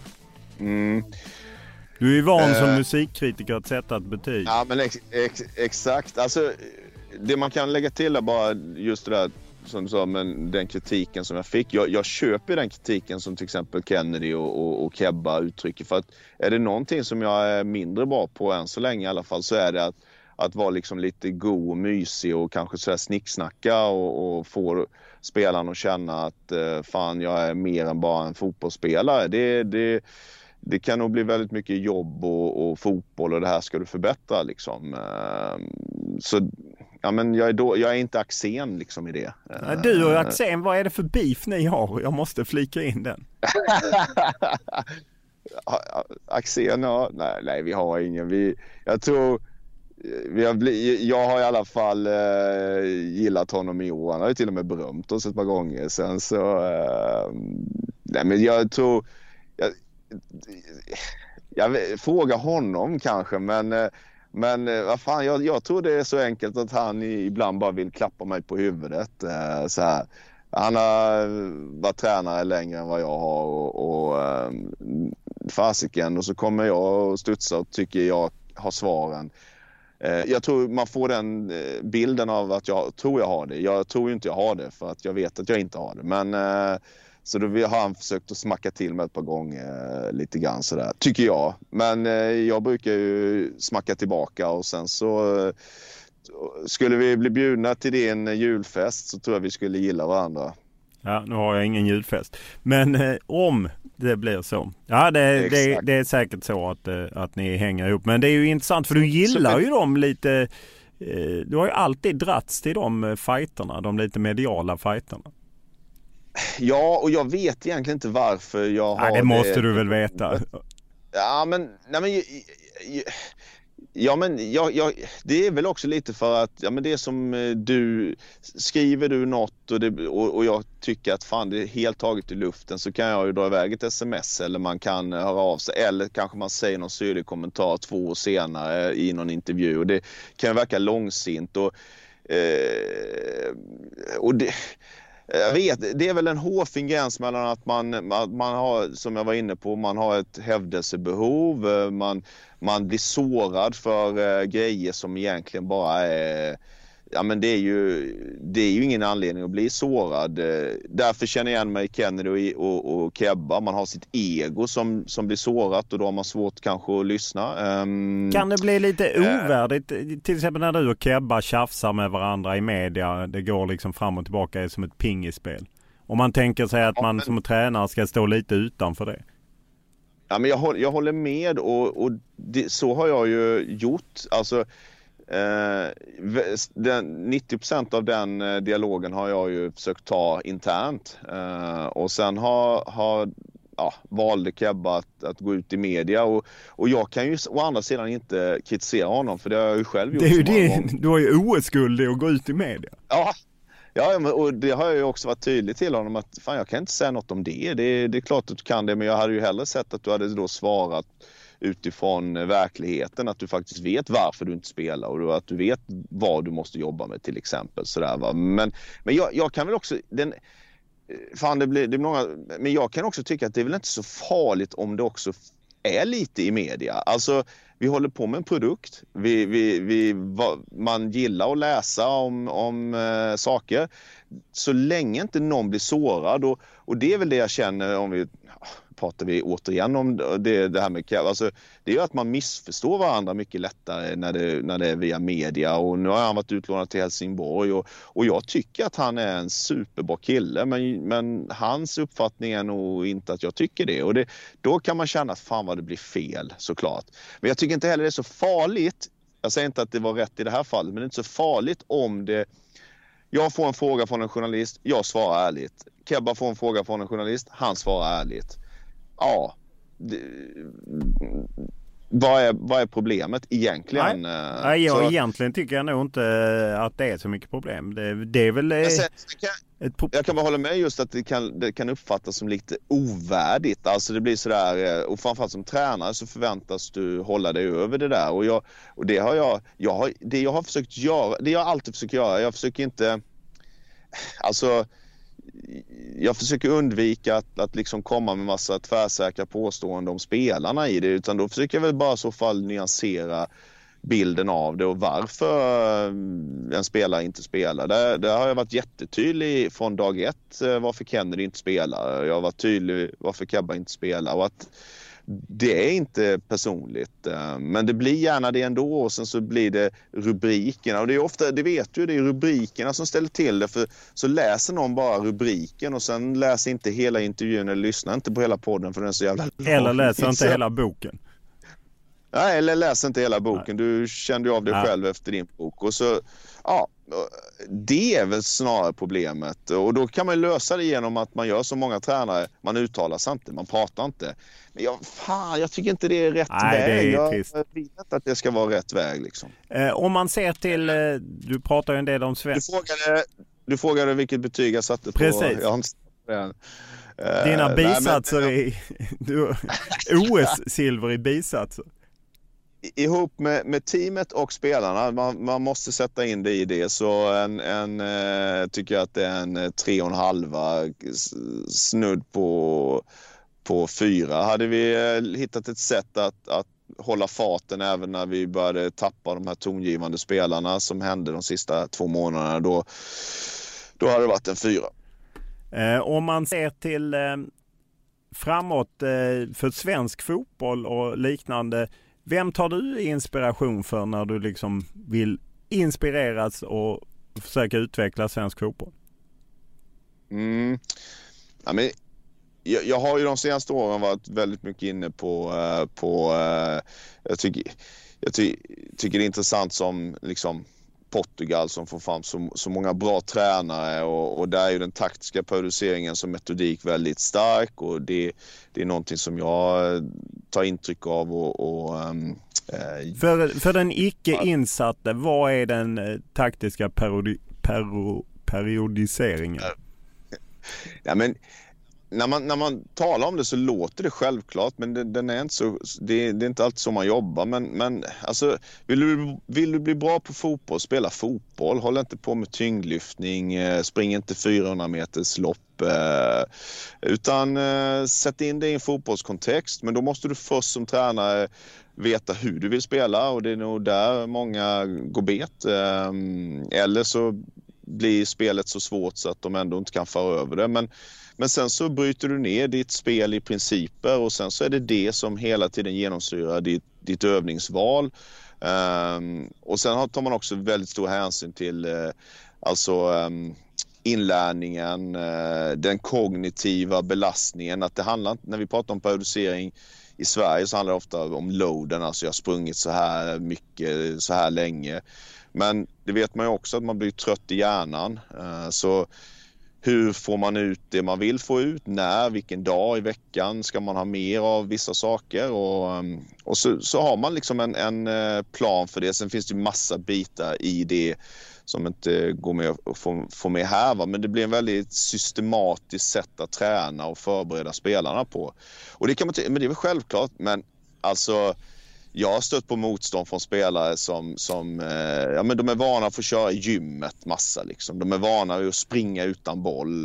Du är ju van som musikkritiker att sätta ett betyg. Ja, men exakt. Alltså, det man kan lägga till är bara just det där som du sa, men den kritiken som jag fick. Jag köper den kritiken som till exempel Kennedy och Kebba uttrycker, för att är det någonting som jag är mindre bra på än så länge i alla fall, så är det att vara liksom lite god och mysig och kanske så här snicksnacka och få spelaren att känna att fan, jag är mer än bara en fotbollsspelare. Det kan nog bli väldigt mycket jobb och fotboll, och det här ska du förbättra liksom. Så ja, men jag är inte Axén liksom i det. Du och Axén, vad är det för beef ni har? Jag måste flika in den. Axén, ja, nej, vi har ingen. Jag tror jag har i alla fall gillat honom i år. Han har ju till och med berömt oss ett par gånger. Sen så nej, men jag tror jag frågar honom kanske, men vad fan, jag tror det är så enkelt att han ibland bara vill klappa mig på huvudet så här. Han har varit tränare längre än vad jag har och fasiken. Och så kommer jag och studsar och tycker jag har svaren. Jag tror man får den bilden av att jag tror jag har det. Jag tror inte jag har det för att jag vet att jag inte har det. Men så då har han försökt att smacka till mig ett par gånger lite grann sådär, tycker jag. Men jag brukar ju smacka tillbaka och sen så skulle vi bli bjudna till din julfest så tror jag vi skulle gilla varandra. Ja, nu har jag ingen julfest. Men om det blir så. Ja, det är säkert så att ni hänger ihop. Men det är ju intressant för du gillar ju dem lite. Du har ju alltid dratts till de fighterna, de lite mediala fighterna. Ja, och jag vet egentligen inte varför jag har det måste du väl veta. Ja, men det är väl också lite för att det är som du skriver du något och jag tycker att fan det är helt taget i luften, så kan jag ju dra iväg ett sms eller man kan höra av sig eller kanske man säger någon syrlig kommentar 2 år senare i någon intervju och det kan verka långsint och det jag vet, det är väl en hårfin gräns mellan att man har, som jag var inne på, man har ett hävdelsebehov, man blir sårad för grejer som egentligen bara är, men det är ju ingen anledning att bli sårad. Därför känner jag igen mig i Kennedy och Kebba. Man har sitt ego som blir sårat och då har man svårt kanske att lyssna. Kan det bli lite ovärdigt? Till exempel när du och Kebba tjafsar med varandra i media. Det går liksom fram och tillbaka som ett pingispel. Om man tänker sig att man som tränare ska stå lite utanför det. Ja, men jag håller med och så har jag ju gjort. Alltså 90% av den dialogen har jag ju försökt ta internt och sen valde Kebba att gå ut i media och jag kan ju å andra sidan inte kritisera honom för det har jag ju själv gjort. Det är ju du har ju OS-skuld att gå ut i media. Ja, och det har jag ju också varit tydlig till honom att fan, jag kan inte säga något om det. Det är klart att du kan det, men jag hade ju hellre sett att du hade då svarat utifrån verkligheten, att du faktiskt vet varför du inte spelar och att du vet vad du måste jobba med till exempel sådär, va? Men jag kan väl också det blir många, men jag kan också tycka att det är väl inte så farligt om det också är lite i media. Alltså vi håller på med en produkt. Man gillar att läsa om saker så länge inte någon blir sårad och det är väl det jag känner om vi pratar vi återigen om det här med Kev. Alltså, det är ju att man missförstår varandra mycket lättare när det är via media och nu har han varit utlånad till Helsingborg och jag tycker att han är en superbra kille men hans uppfattning är nog inte att jag tycker det och då kan man känna att fan vad det blir fel såklart. Men jag tycker inte heller det är så farligt. Jag säger inte att det var rätt i det här fallet, men det är inte så farligt om det. Jag får en fråga från en journalist, jag svarar ärligt. Kebba får en fråga från en journalist, han svarar ärligt. Ja, vad är problemet egentligen? Nej, egentligen tycker jag nog inte att det är så mycket problem. Det är väl jag kan bara hålla med just att det kan uppfattas som lite ovärdigt. Alltså det blir sådär, och framförallt som tränare så förväntas du hålla dig över det där. Och det har jag har försökt göra, det jag alltid försöker göra. Jag försöker inte, alltså jag försöker undvika att liksom komma med massa tvärsäkra påståenden om spelarna i det, utan då försöker jag väl bara i så fall nyansera bilden av det och varför en spelare inte spelar. Där har jag varit jättetydlig från dag 1 varför Kennedy inte spelar. Jag har varit tydlig varför Kebba inte spelar och att det är inte personligt, men det blir gärna det ändå och sen så blir det rubrikerna och det är ofta, det vet du, det är rubrikerna som ställer till det för så läser någon bara rubriken och sen läser inte hela intervjun eller lyssnar inte på hela podden för den är så jävla lång. Eller läser inte hela boken. Nej, eller läser inte hela boken. Du kände ju av dig själv efter din bok och så, det är väl snarare problemet och då kan man lösa det genom att man gör som många tränare, man uttalar sig inte, man pratar inte. Men jag tycker inte det är rätt väg. Jag vet att det ska vara rätt väg liksom. Om man ser till, du pratar ju en del om svensk. Du frågade vilket betyg jag satte på. Precis. Dina bisatser i OS-silver i bisatser. ihop med teamet och spelarna, man måste sätta in det i det, så tycker jag att det är en 3,5 snudd på 4. Hade vi hittat ett sätt att hålla farten även när vi började tappa de här tongivande spelarna som hände de sista 2 månaderna, då hade det varit en 4. Om man ser till framåt för svensk fotboll och liknande, vem tar du inspiration för när du liksom vill inspireras och försöka utveckla svensk fotboll? Ja, men jag har ju de senaste åren varit väldigt mycket inne på jag tycker det är intressant som liksom Portugal som får fram så många bra tränare, och där är ju den taktiska periodiseringen som metodik väldigt stark, och det är någonting som jag tar intryck av. För den icke-insatte, vad är den taktiska periodiseringen? Ja, men när man talar om det så låter det självklart, men den är inte så, det är inte alltid så man jobbar, men alltså, vill du bli bra på fotboll, spela fotboll, håll inte på med tyngdlyftning, spring inte 400 meters lopp, utan sätt in det i en fotbollskontext. Men då måste du först som tränare veta hur du vill spela, och det är nog där många går bet, eller så blir spelet så svårt så att de ändå inte kan föra över det. Men sen så bryter du ner ditt spel i principer, och sen så är det som hela tiden genomsyrar ditt övningsval. Och sen tar man också väldigt stor hänsyn till inlärningen, den kognitiva belastningen. Att det handlar, när vi pratar om periodisering i Sverige, så handlar det ofta om loaden, alltså jag har sprungit så här mycket, så här länge. Men det vet man ju också att man blir trött i hjärnan. Så hur får man ut det man vill få ut? När, vilken dag i veckan ska man ha mer av vissa saker? Och så har man liksom en plan för det. Sen finns det ju massa bitar i det som inte går med att få med här. Va? Men det blir en väldigt systematiskt sätt att träna och förbereda spelarna på. Och det kan man men det är väl självklart. Men alltså, jag har stött på motstånd från spelare som men de är vana för att köra i gymmet massa liksom. De är vana vid att springa utan boll,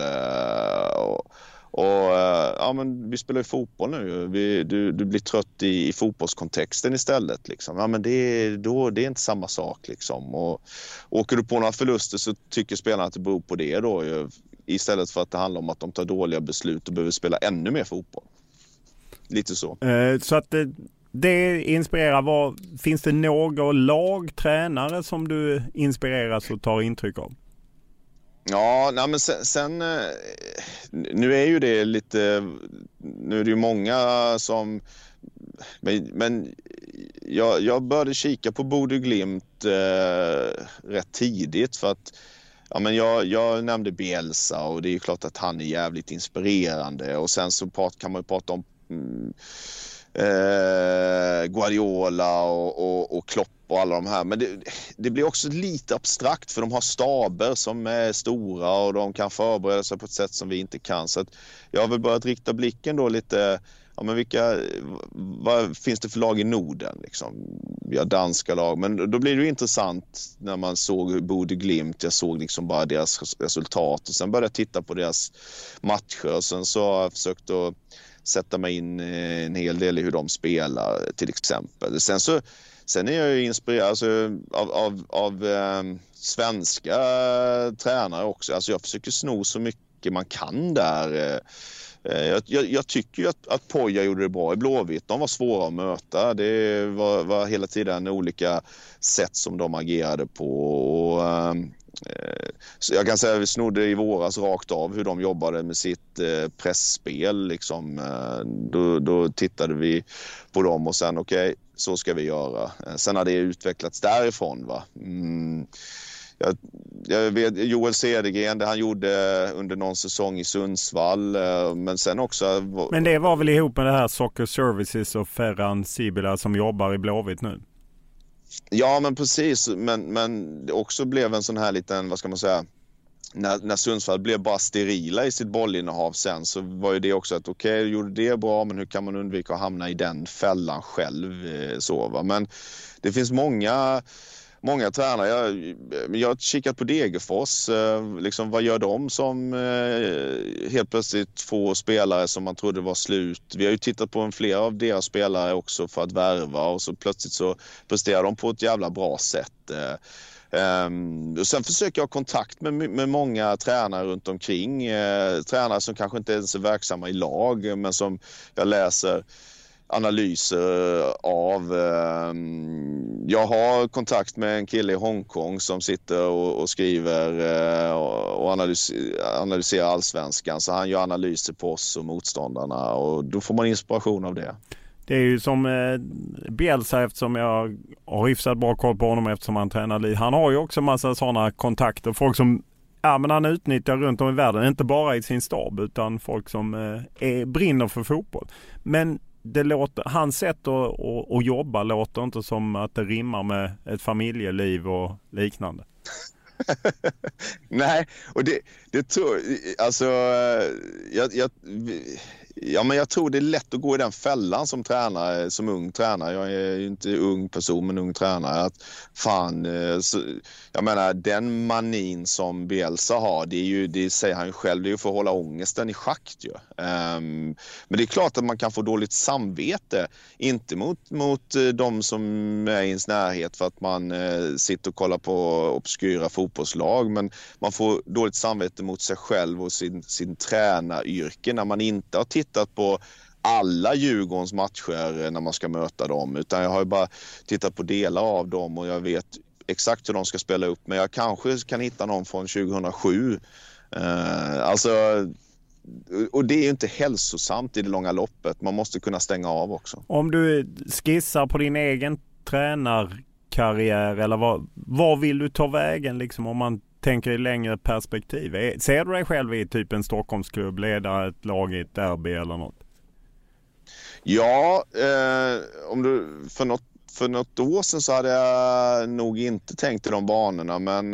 men vi spelar ju fotboll nu. Du blir trött i fotbollskontexten istället liksom. Ja, men det är inte samma sak liksom. Och åker du på några förluster så tycker spelarna att det beror på det då, istället för att det handlar om att de tar dåliga beslut och behöver spela ännu mer fotboll. Lite så. Så att det inspirerar. Finns det några lagtränare som du inspireras och tar intryck av? Ja, nej, men sen nu är ju det lite, nu är det ju många som, men jag började kika på Bodø Glimt rätt tidigt, för att jag nämnde Bielsa, och det är ju klart att han är jävligt inspirerande, och sen så kan man ju prata om Guardiola och Klopp och alla de här, men det blir också lite abstrakt, för de har staber som är stora och de kan förbereda sig på ett sätt som vi inte kan. Så att jag har väl börjat rikta blicken då lite, vad finns det för lag i Norden liksom? Vi har danska lag, men då blir det ju intressant när man såg Bodø Glimt. Jag såg liksom bara deras resultat, och sen började jag titta på deras matcher, och sen så har jag försökt att sätta mig in en hel del i hur de spelar till exempel. Sen är jag ju inspirerad av svenska tränare också. Alltså jag försöker sno så mycket man kan där. Jag tycker ju att Poja gjorde det bra i Blåvitt. De var svåra att möta. Det var hela tiden olika sätt som de agerade på. Och, så jag kan säga att vi snodde i våras rakt av hur de jobbade med sitt pressspel. Liksom. Då tittade vi på dem och sen okej, så ska vi göra. Sen har det utvecklats därifrån. Va? Jag vet Joel Cedergren, det han gjorde under någon säsong i Sundsvall, men sen också. Men det var väl ihop med det här Soccer Services och Ferran Sibila som jobbar i Blåvitt nu? Ja, men precis, men det också blev en sån här liten, vad ska man säga, när Sundsvall blev bara sterila i sitt bollinnehav sen, så var ju det också att okej, gjorde det bra, men hur kan man undvika att hamna i den fällan själv? Så, va? Men det finns många tränare. Jag har kikat på Degerfors. Liksom, vad gör de som helt plötsligt får spelare som man trodde var slut? Vi har ju tittat på flera av deras spelare också för att värva, och så plötsligt så presterar de på ett jävla bra sätt. Och sen försöker jag ha kontakt med många tränare runt omkring. Tränare som kanske inte ens är verksamma i lag, men som jag läser analyser av. Jag har kontakt med en kille i Hongkong som sitter och skriver och analyserar allsvenskan. Så han gör analyser på oss och motståndarna, och då får man inspiration av det. Det är ju som Bielsa, eftersom jag har hyfsat bra koll på honom eftersom han tränar Li. Han har ju också en massa sådana kontakter. Folk som men han utnyttjar runt om i världen. Inte bara i sin stab, utan folk som brinner för fotboll. Men hans sätt att jobba låter inte som att det rimmar med ett familjeliv och liknande. Nej, och det tror alltså jag tror det är lätt att gå i den fällan som tränare, som ung tränare. Jag är ju inte ung person, men ung tränare. Att jag menar, den manin som Bielsa har, det säger han ju själv, det är ju för att hålla ångesten i schack ju. Men det är klart att man kan få dåligt samvete, inte mot de som är i ens närhet för att man sitter och kollar på obskyra fotbollslag, men man får dåligt samvete mot sig själv och sin tränaryrke när man inte har tittat på alla Djurgårdens matcher när man ska möta dem, utan jag har ju bara tittat på delar av dem och jag vet exakt hur de ska spela upp, men jag kanske kan hitta någon från 2007. Och det är ju inte hälsosamt i det långa loppet. Man måste kunna stänga av också. Om du skissar på din egen tränarkarriär, eller vad vill du ta vägen liksom, om man tänker i längre perspektiv? Ser du dig själv i typ en Stockholmsklubb, leda ett lag i ett derby eller något? Ja, om du för något år sedan så hade jag nog inte tänkt i de banorna, men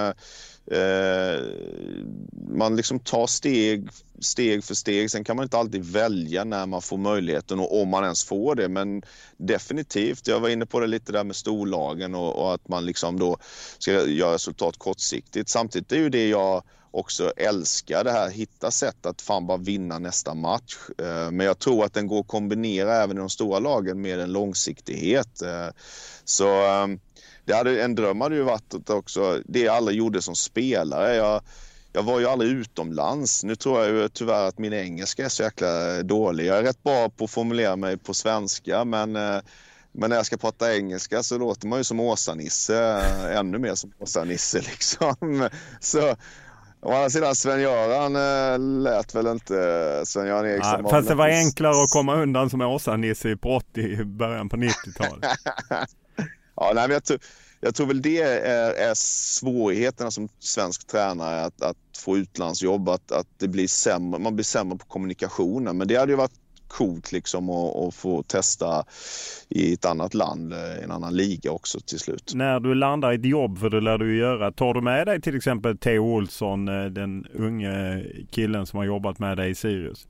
man liksom tar steg för steg. Sen kan man inte alltid välja när man får möjligheten, och om man ens får det, men definitivt. Jag var inne på det lite där med storlagen och att man liksom då ska göra resultat kortsiktigt. Samtidigt är ju det jag också älskar, det här, hitta sätt att fan bara vinna nästa match. Men jag tror att den går att kombinera även i de stora lagen med en långsiktighet. Så en dröm hade ju varit att också, det jag aldrig gjorde som spelare. Jag var ju aldrig utomlands. Nu tror jag ju tyvärr att min engelska är så jäkla dålig. Jag är rätt bra på att formulera mig på svenska, men när jag ska prata engelska så låter man ju som Åsa-Nisse, ännu mer som Åsa-Nisse liksom. Så å andra sidan, Sven-Göran lät väl inte Sven-Göran Eriksson. Ja, fast det var enklare att komma undan som Åsa-Nisse på 80 början på 90-talet. Ja, nej, men jag tror väl det är svårigheterna som svensk tränare att få utlandsjobb, att det blir sämre, man blir sämre på kommunikationen. Men det hade ju varit coolt liksom att få testa i ett annat land, en annan liga också till slut. När du landar i ett jobb, för det lär du göra, tar du med dig till exempel Theo Olsson, den unge killen som har jobbat med dig i Sirius?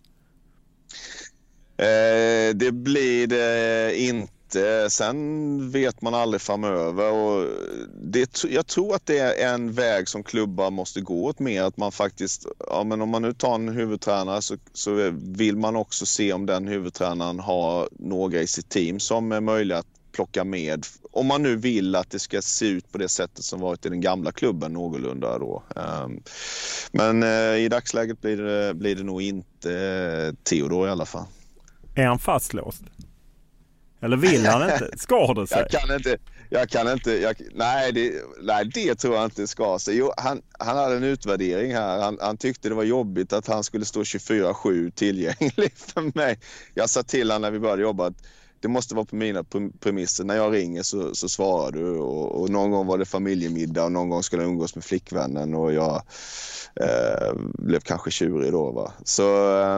Det blir det inte. Sen vet man aldrig framöver, och jag tror att det är en väg som klubbar måste gå åt mer, att man faktiskt, men om man nu tar en huvudtränare så vill man också se om den huvudtränaren har några i sitt team som är möjliga att plocka med, om man nu vill att det ska se ut på det sättet som varit i den gamla klubben någorlunda då. Men i dagsläget blir det nog inte Theodor i alla fall. Är han fastlåst? Eller vill han inte? Skar det sig? Jag kan inte. Nej, det tror jag inte skar sig. Jo, han hade en utvärdering här. Han tyckte det var jobbigt att han skulle stå 24/7 tillgänglig för mig. Jag sa till honom när vi började jobba att det måste vara på mina premisser. När jag ringer så svarar du. Och någon gång var det familjemiddag och någon gång skulle jag umgås med flickvännen, och jag blev kanske tjurig då, va. Så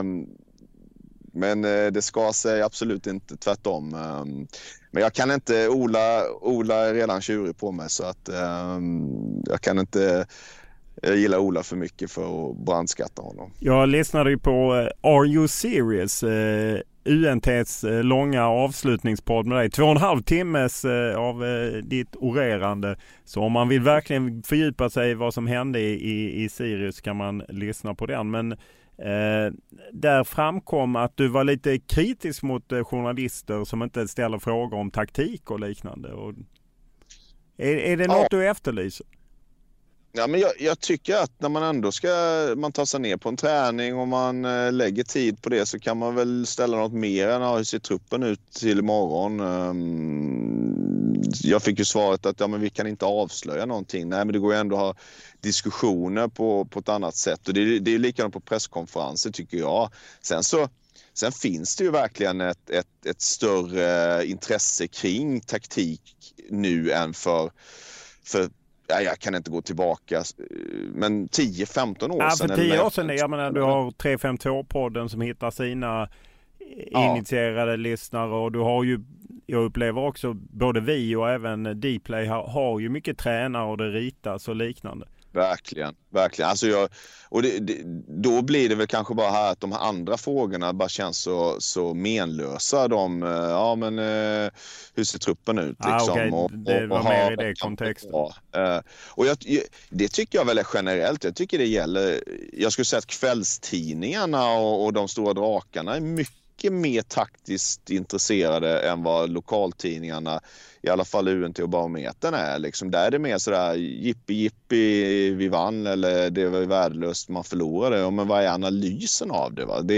men det ska sig absolut inte, tvärtom. Men jag kan inte, Ola är redan tjurig på mig, så att jag kan inte jag gillar Ola för mycket för att brandskatta honom. Jag lyssnade ju på Are You Serious? UNTs långa avslutningspodd med dig. 2,5 timmes av ditt orerande. Så om man vill verkligen fördjupa sig i vad som hände i Sirius kan man lyssna på den. Men där framkom att du var lite kritisk mot journalister som inte ställer frågor om taktik och liknande. Och är det något du efterlyser? Ja, men jag tycker att när man ändå ska man ta sig ner på en träning och man lägger tid på det, så kan man väl ställa något mer än hur ser truppen ut till imorgon. Jag fick ju svaret att men vi kan inte avslöja någonting. Nej, men det går ju ändå att ha diskussioner på ett annat sätt. Och det är likadant på presskonferenser, tycker jag. Sen finns det ju verkligen ett större intresse kring taktik nu än för jag kan inte gå tillbaka, men 10-15 år sedan. För 10 år sedan, jag menar, du har 352-podden som hittar sina initierade lyssnare, och du har ju, jag upplever också, både vi och även Dplay har ju mycket tränare och det ritas och liknande. Verkligen. Alltså då blir det väl kanske bara här att de här andra frågorna bara känns så menlösa. Hur ser truppen ut? Liksom? Okay. Det var mer i det kontexten. Och det tycker jag väl är generellt. Jag tycker det gäller, jag skulle säga att kvällstidningarna och de stora drakarna är mycket mer taktiskt intresserade än vad lokaltidningarna, i alla fall UNT och Barometern är. Liksom, där är det mer sådär jippi, vi vann, eller det var värdelöst, man förlorade. Ja, men vad är analysen av det? Va?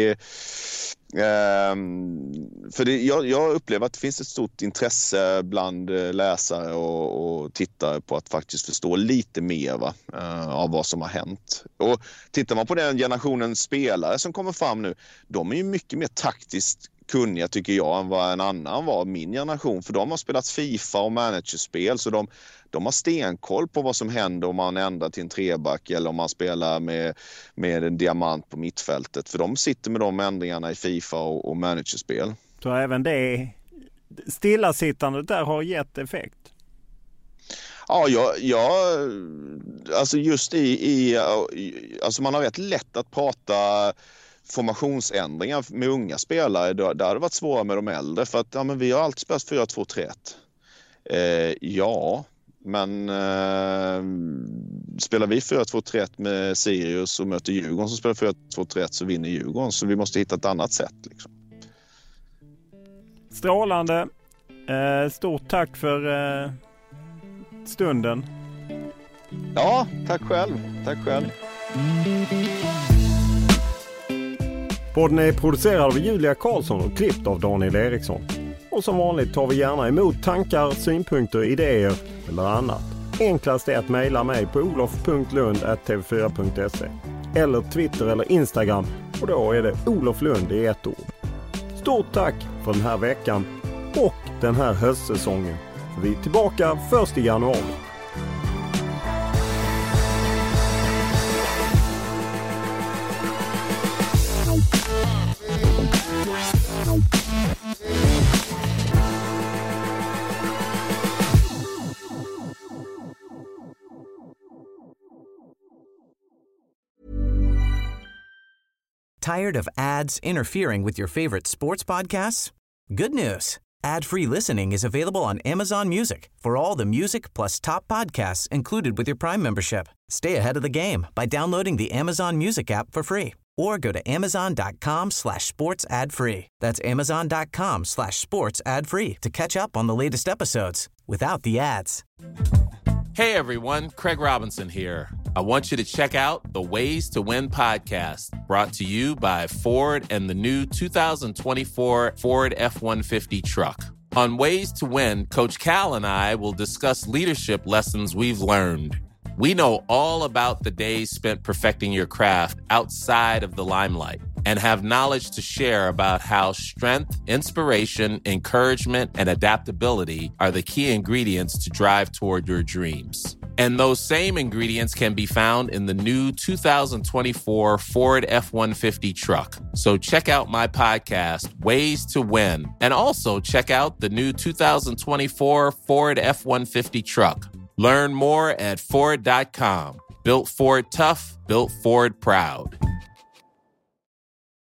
Jag upplever att det finns ett stort intresse bland läsare och tittare på att faktiskt förstå lite mer av vad som har hänt. Och tittar man på den generationen spelare som kommer fram nu, de är ju mycket mer taktiskt kunniga, tycker jag, än vad en annan var, min generation. För de har spelat FIFA och managerspel, så de har stenkoll på vad som händer om man ändrar till en treback eller om man spelar med en diamant på mittfältet. För de sitter med de ändringarna i FIFA och managerspel. Så även det stillasittandet där har gett effekt? Ja, alltså just alltså man har rätt lätt att prata formationsändringar med unga spelare. Där har det varit svårare med de äldre, för att men vi har alltid spelat 4-2-3-1. Men spelar vi 4-2-3-1 med Sirius och möter Djurgården som spelar 4-2-3-1, så vinner Djurgården. Så vi måste hitta ett annat sätt. Liksom. Strålande. Stort tack för stunden. Ja, tack själv. Podden är producerad av Julia Karlsson och klippt av Daniel Eriksson. Och som vanligt tar vi gärna emot tankar, synpunkter, idéer eller annat. Enklast är att mejla mig på olof.lund@tv4.se eller Twitter eller Instagram, och då är det Olof Lund i ett ord. Stort tack för den här veckan och den här höstsäsongen. Vi är tillbaka 1 januari. Tired of ads interfering with your favorite sports podcasts? Good news. Ad-free listening is available on Amazon Music for all the music plus top podcasts included with your Prime membership. Stay ahead of the game by downloading the Amazon Music app for free or go to amazon.com/sports ad free. That's amazon.com/sports ad free to catch up on the latest episodes without the ads. Hey everyone, Craig Robinson here. I want you to check out the Ways to Win podcast, brought to you by Ford and the new 2024 Ford F-150 truck. On Ways to Win, Coach Cal and I will discuss leadership lessons we've learned. We know all about the days spent perfecting your craft outside of the limelight and have knowledge to share about how strength, inspiration, encouragement, and adaptability are the key ingredients to drive toward your dreams. And those same ingredients can be found in the new 2024 Ford F-150 truck. So check out my podcast, Ways to Win, and also check out the new 2024 Ford F-150 truck. Learn more at Ford.com. Built Ford tough, built Ford proud.